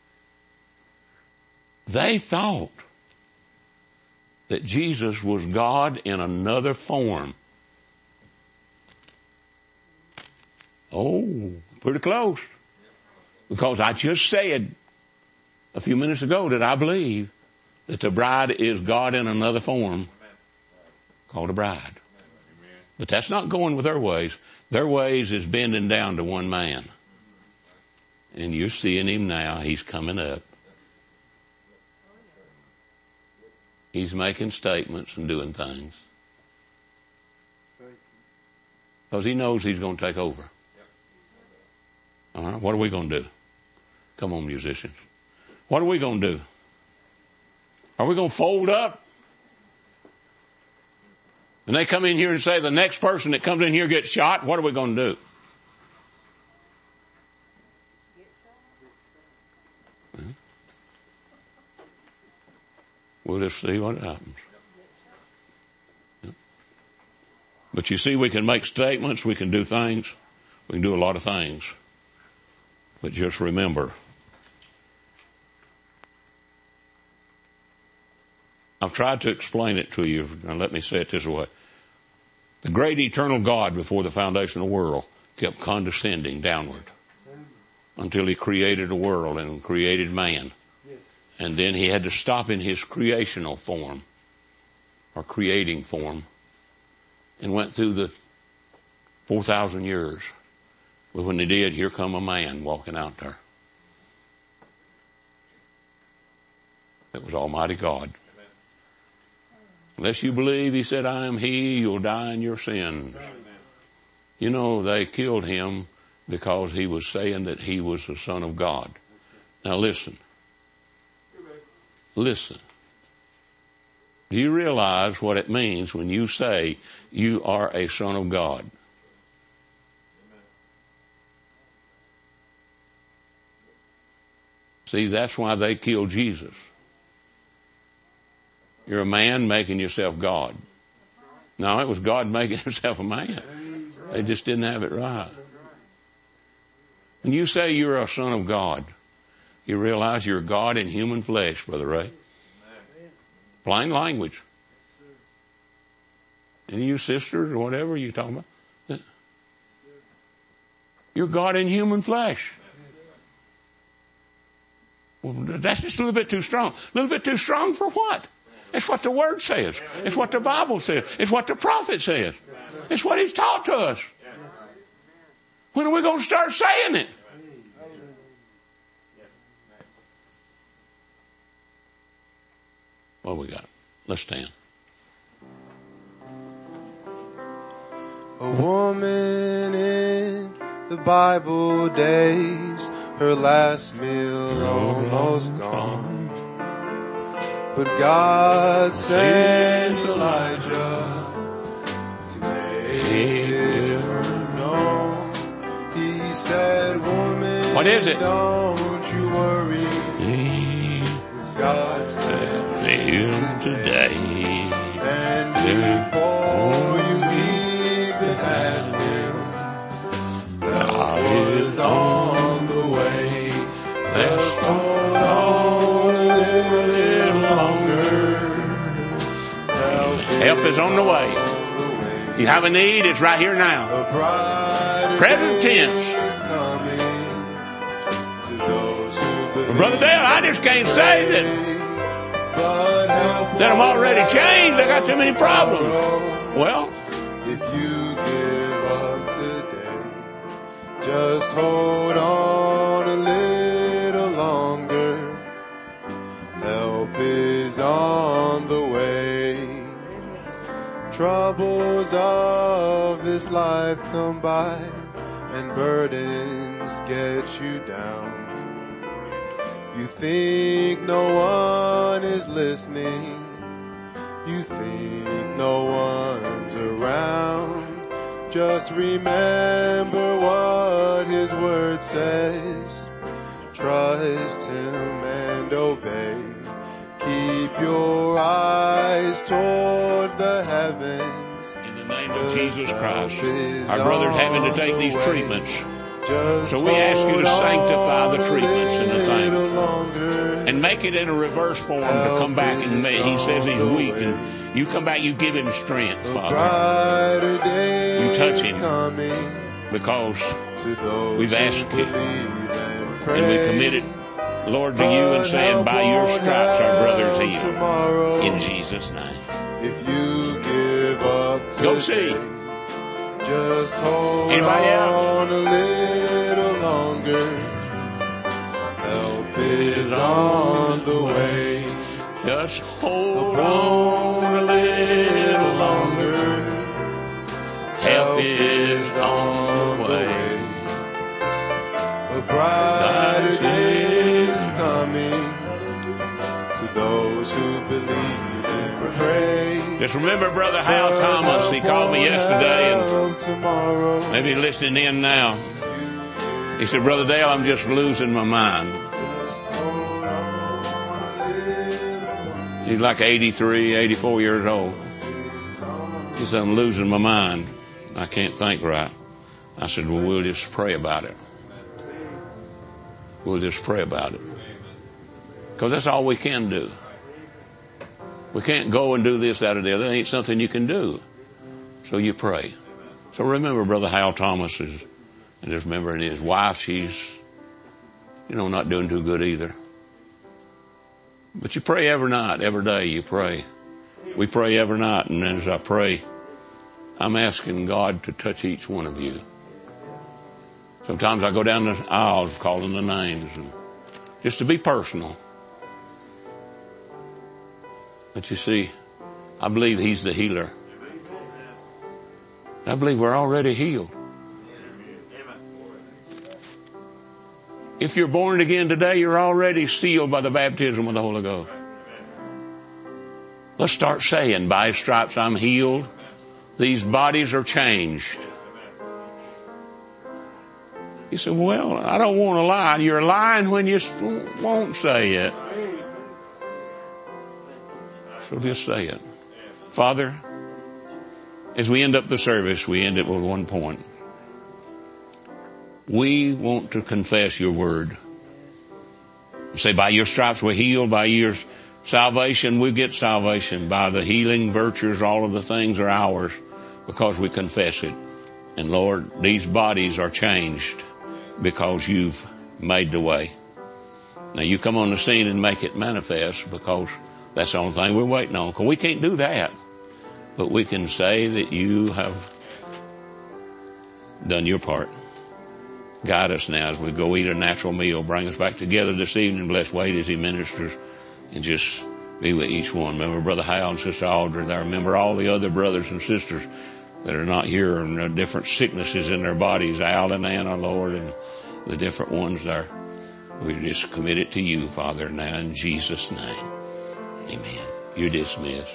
D: They thought that Jesus was God in another form. Oh, pretty close. Because I just said a few minutes ago that I believe that the bride is God in another form called a bride. But that's not going with their ways. Their ways is bending down to one man. And you're seeing him now. He's coming up. He's making statements and doing things. Because he knows he's going to take over. All right, what are we going to do? Come on, musicians. What are we going to do? Are we going to fold up? And they come in here and say the next person that comes in here gets shot. What are we going to do? Hmm? We'll just see what happens. But you see, we can make statements. We can do things. We can do a lot of things. But just remember, I've tried to explain it to you, and let me say it this way. The great eternal God before the foundation of the world kept condescending downward until he created a world and created man. And then he had to stop in his creational form or creating form and went through the four thousand years. But when he did, here come a man walking out there. That was Almighty God. Unless you believe he said, I am he, you'll die in your sins. You know, they killed him because he was saying that he was the Son of God. Now listen. Listen. Do you realize what it means when you say you are a son of God? See, that's why they killed Jesus. You're a man making yourself God. No, it was God making himself a man. They just didn't have it right. When you say you're a son of God, you realize you're God in human flesh, Brother Ray. Plain language. And you sisters or whatever you're talking about, you're God in human flesh. Well, that's just a little bit too strong. A little bit too strong for what? It's what the Word says. It's what the Bible says. It's what the prophet says. It's what he's taught to us. When are we going to start saying it? What we got? Let's stand.
A: A woman in the Bible days, her last meal almost gone. But God sent Elijah to make her known. He said, woman,
D: what is it?
A: Don't you worry. Because God sent
D: you today.
A: And before you even asked him, God is on the way. Let's hold on a little longer.
D: Help is on the way. You have a need, it's right here now. Present tense. Well, Brother Dale, I just can't say that
A: but help
D: That I'm already changed. I got too many problems.
A: tomorrow.
D: Well,
A: If you give up today, just hold on a little longer. Help is on the way. Troubles of this life come by, and burdens get you down. You think no one is listening. You think no one's around. Just remember what His word says. Trust Him and obey. Keep your eyes towards the heavens.
D: in the name of Jesus Christ, our brother's having to take these treatments. So we ask you to sanctify the treatments and the things, and make it in a reverse form to come back and make. He says he's weak, and you come back, you give him strength, Father. You touch him, because we've asked it, and we commit it, Lord, to you, and saying, by your stripes our brother's healed. In Jesus' name.
A: If you give up today,
D: Go see.
A: Just hold
D: Anybody
A: on
D: else?
A: a little longer. Help is on the way.
D: Just hold
A: On
D: on
A: a little longer.
D: Help is on the way.
A: A brighter day is coming to those who believe and pray.
D: Just remember Brother Hal Thomas. He called me yesterday, and
A: tomorrow.
D: maybe he's listening in now. He said, Brother Dale, I'm just losing my mind. He's like eighty-three, eighty-four years old. He said, I'm losing my mind. I can't think right. I said, well, we'll just pray about it. We'll just pray about it. Because that's all we can do. We can't go and do this, that, or the other. It ain't something you can do. So you pray. So remember Brother Hal Thomas is, and just remember his wife, she's, you know, not doing too good either. But you pray every night, every day you pray. We pray every night, and as I pray, I'm asking God to touch each one of you. Sometimes I go down the aisles calling the names, and just to be personal. But you see, I believe He's the healer. I believe we're already healed. If you're born again today, you're already sealed by the baptism of the Holy Ghost. Let's start saying, by His stripes I'm healed. These bodies are changed. You say, well, I don't want to lie. You're lying when you won't say it. So just say it. Father, as we end up the service, we end it with one point. We want to confess your word. Say, by your stripes we're healed. By your salvation we get salvation. By the healing virtues, all of the things are ours because we confess it. And Lord, these bodies are changed because you've made the way. Now you come on the scene and make it manifest, because that's the only thing we're waiting on. Because we can't do that. But we can say that you have done your part. Guide us now as we go eat a natural meal. Bring us back together this evening. Bless Wade as he ministers, and just be with each one. Remember Brother Hal and Sister Audrey there. Remember all the other brothers and sisters that are not here, and the different sicknesses in their bodies. Al and Anna, Lord, and the different ones there. We just commit it to you, Father, now in Jesus' name. Amen. You're dismissed.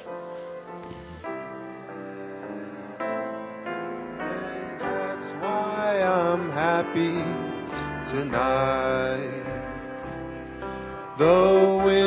A: That's why I'm happy tonight. Though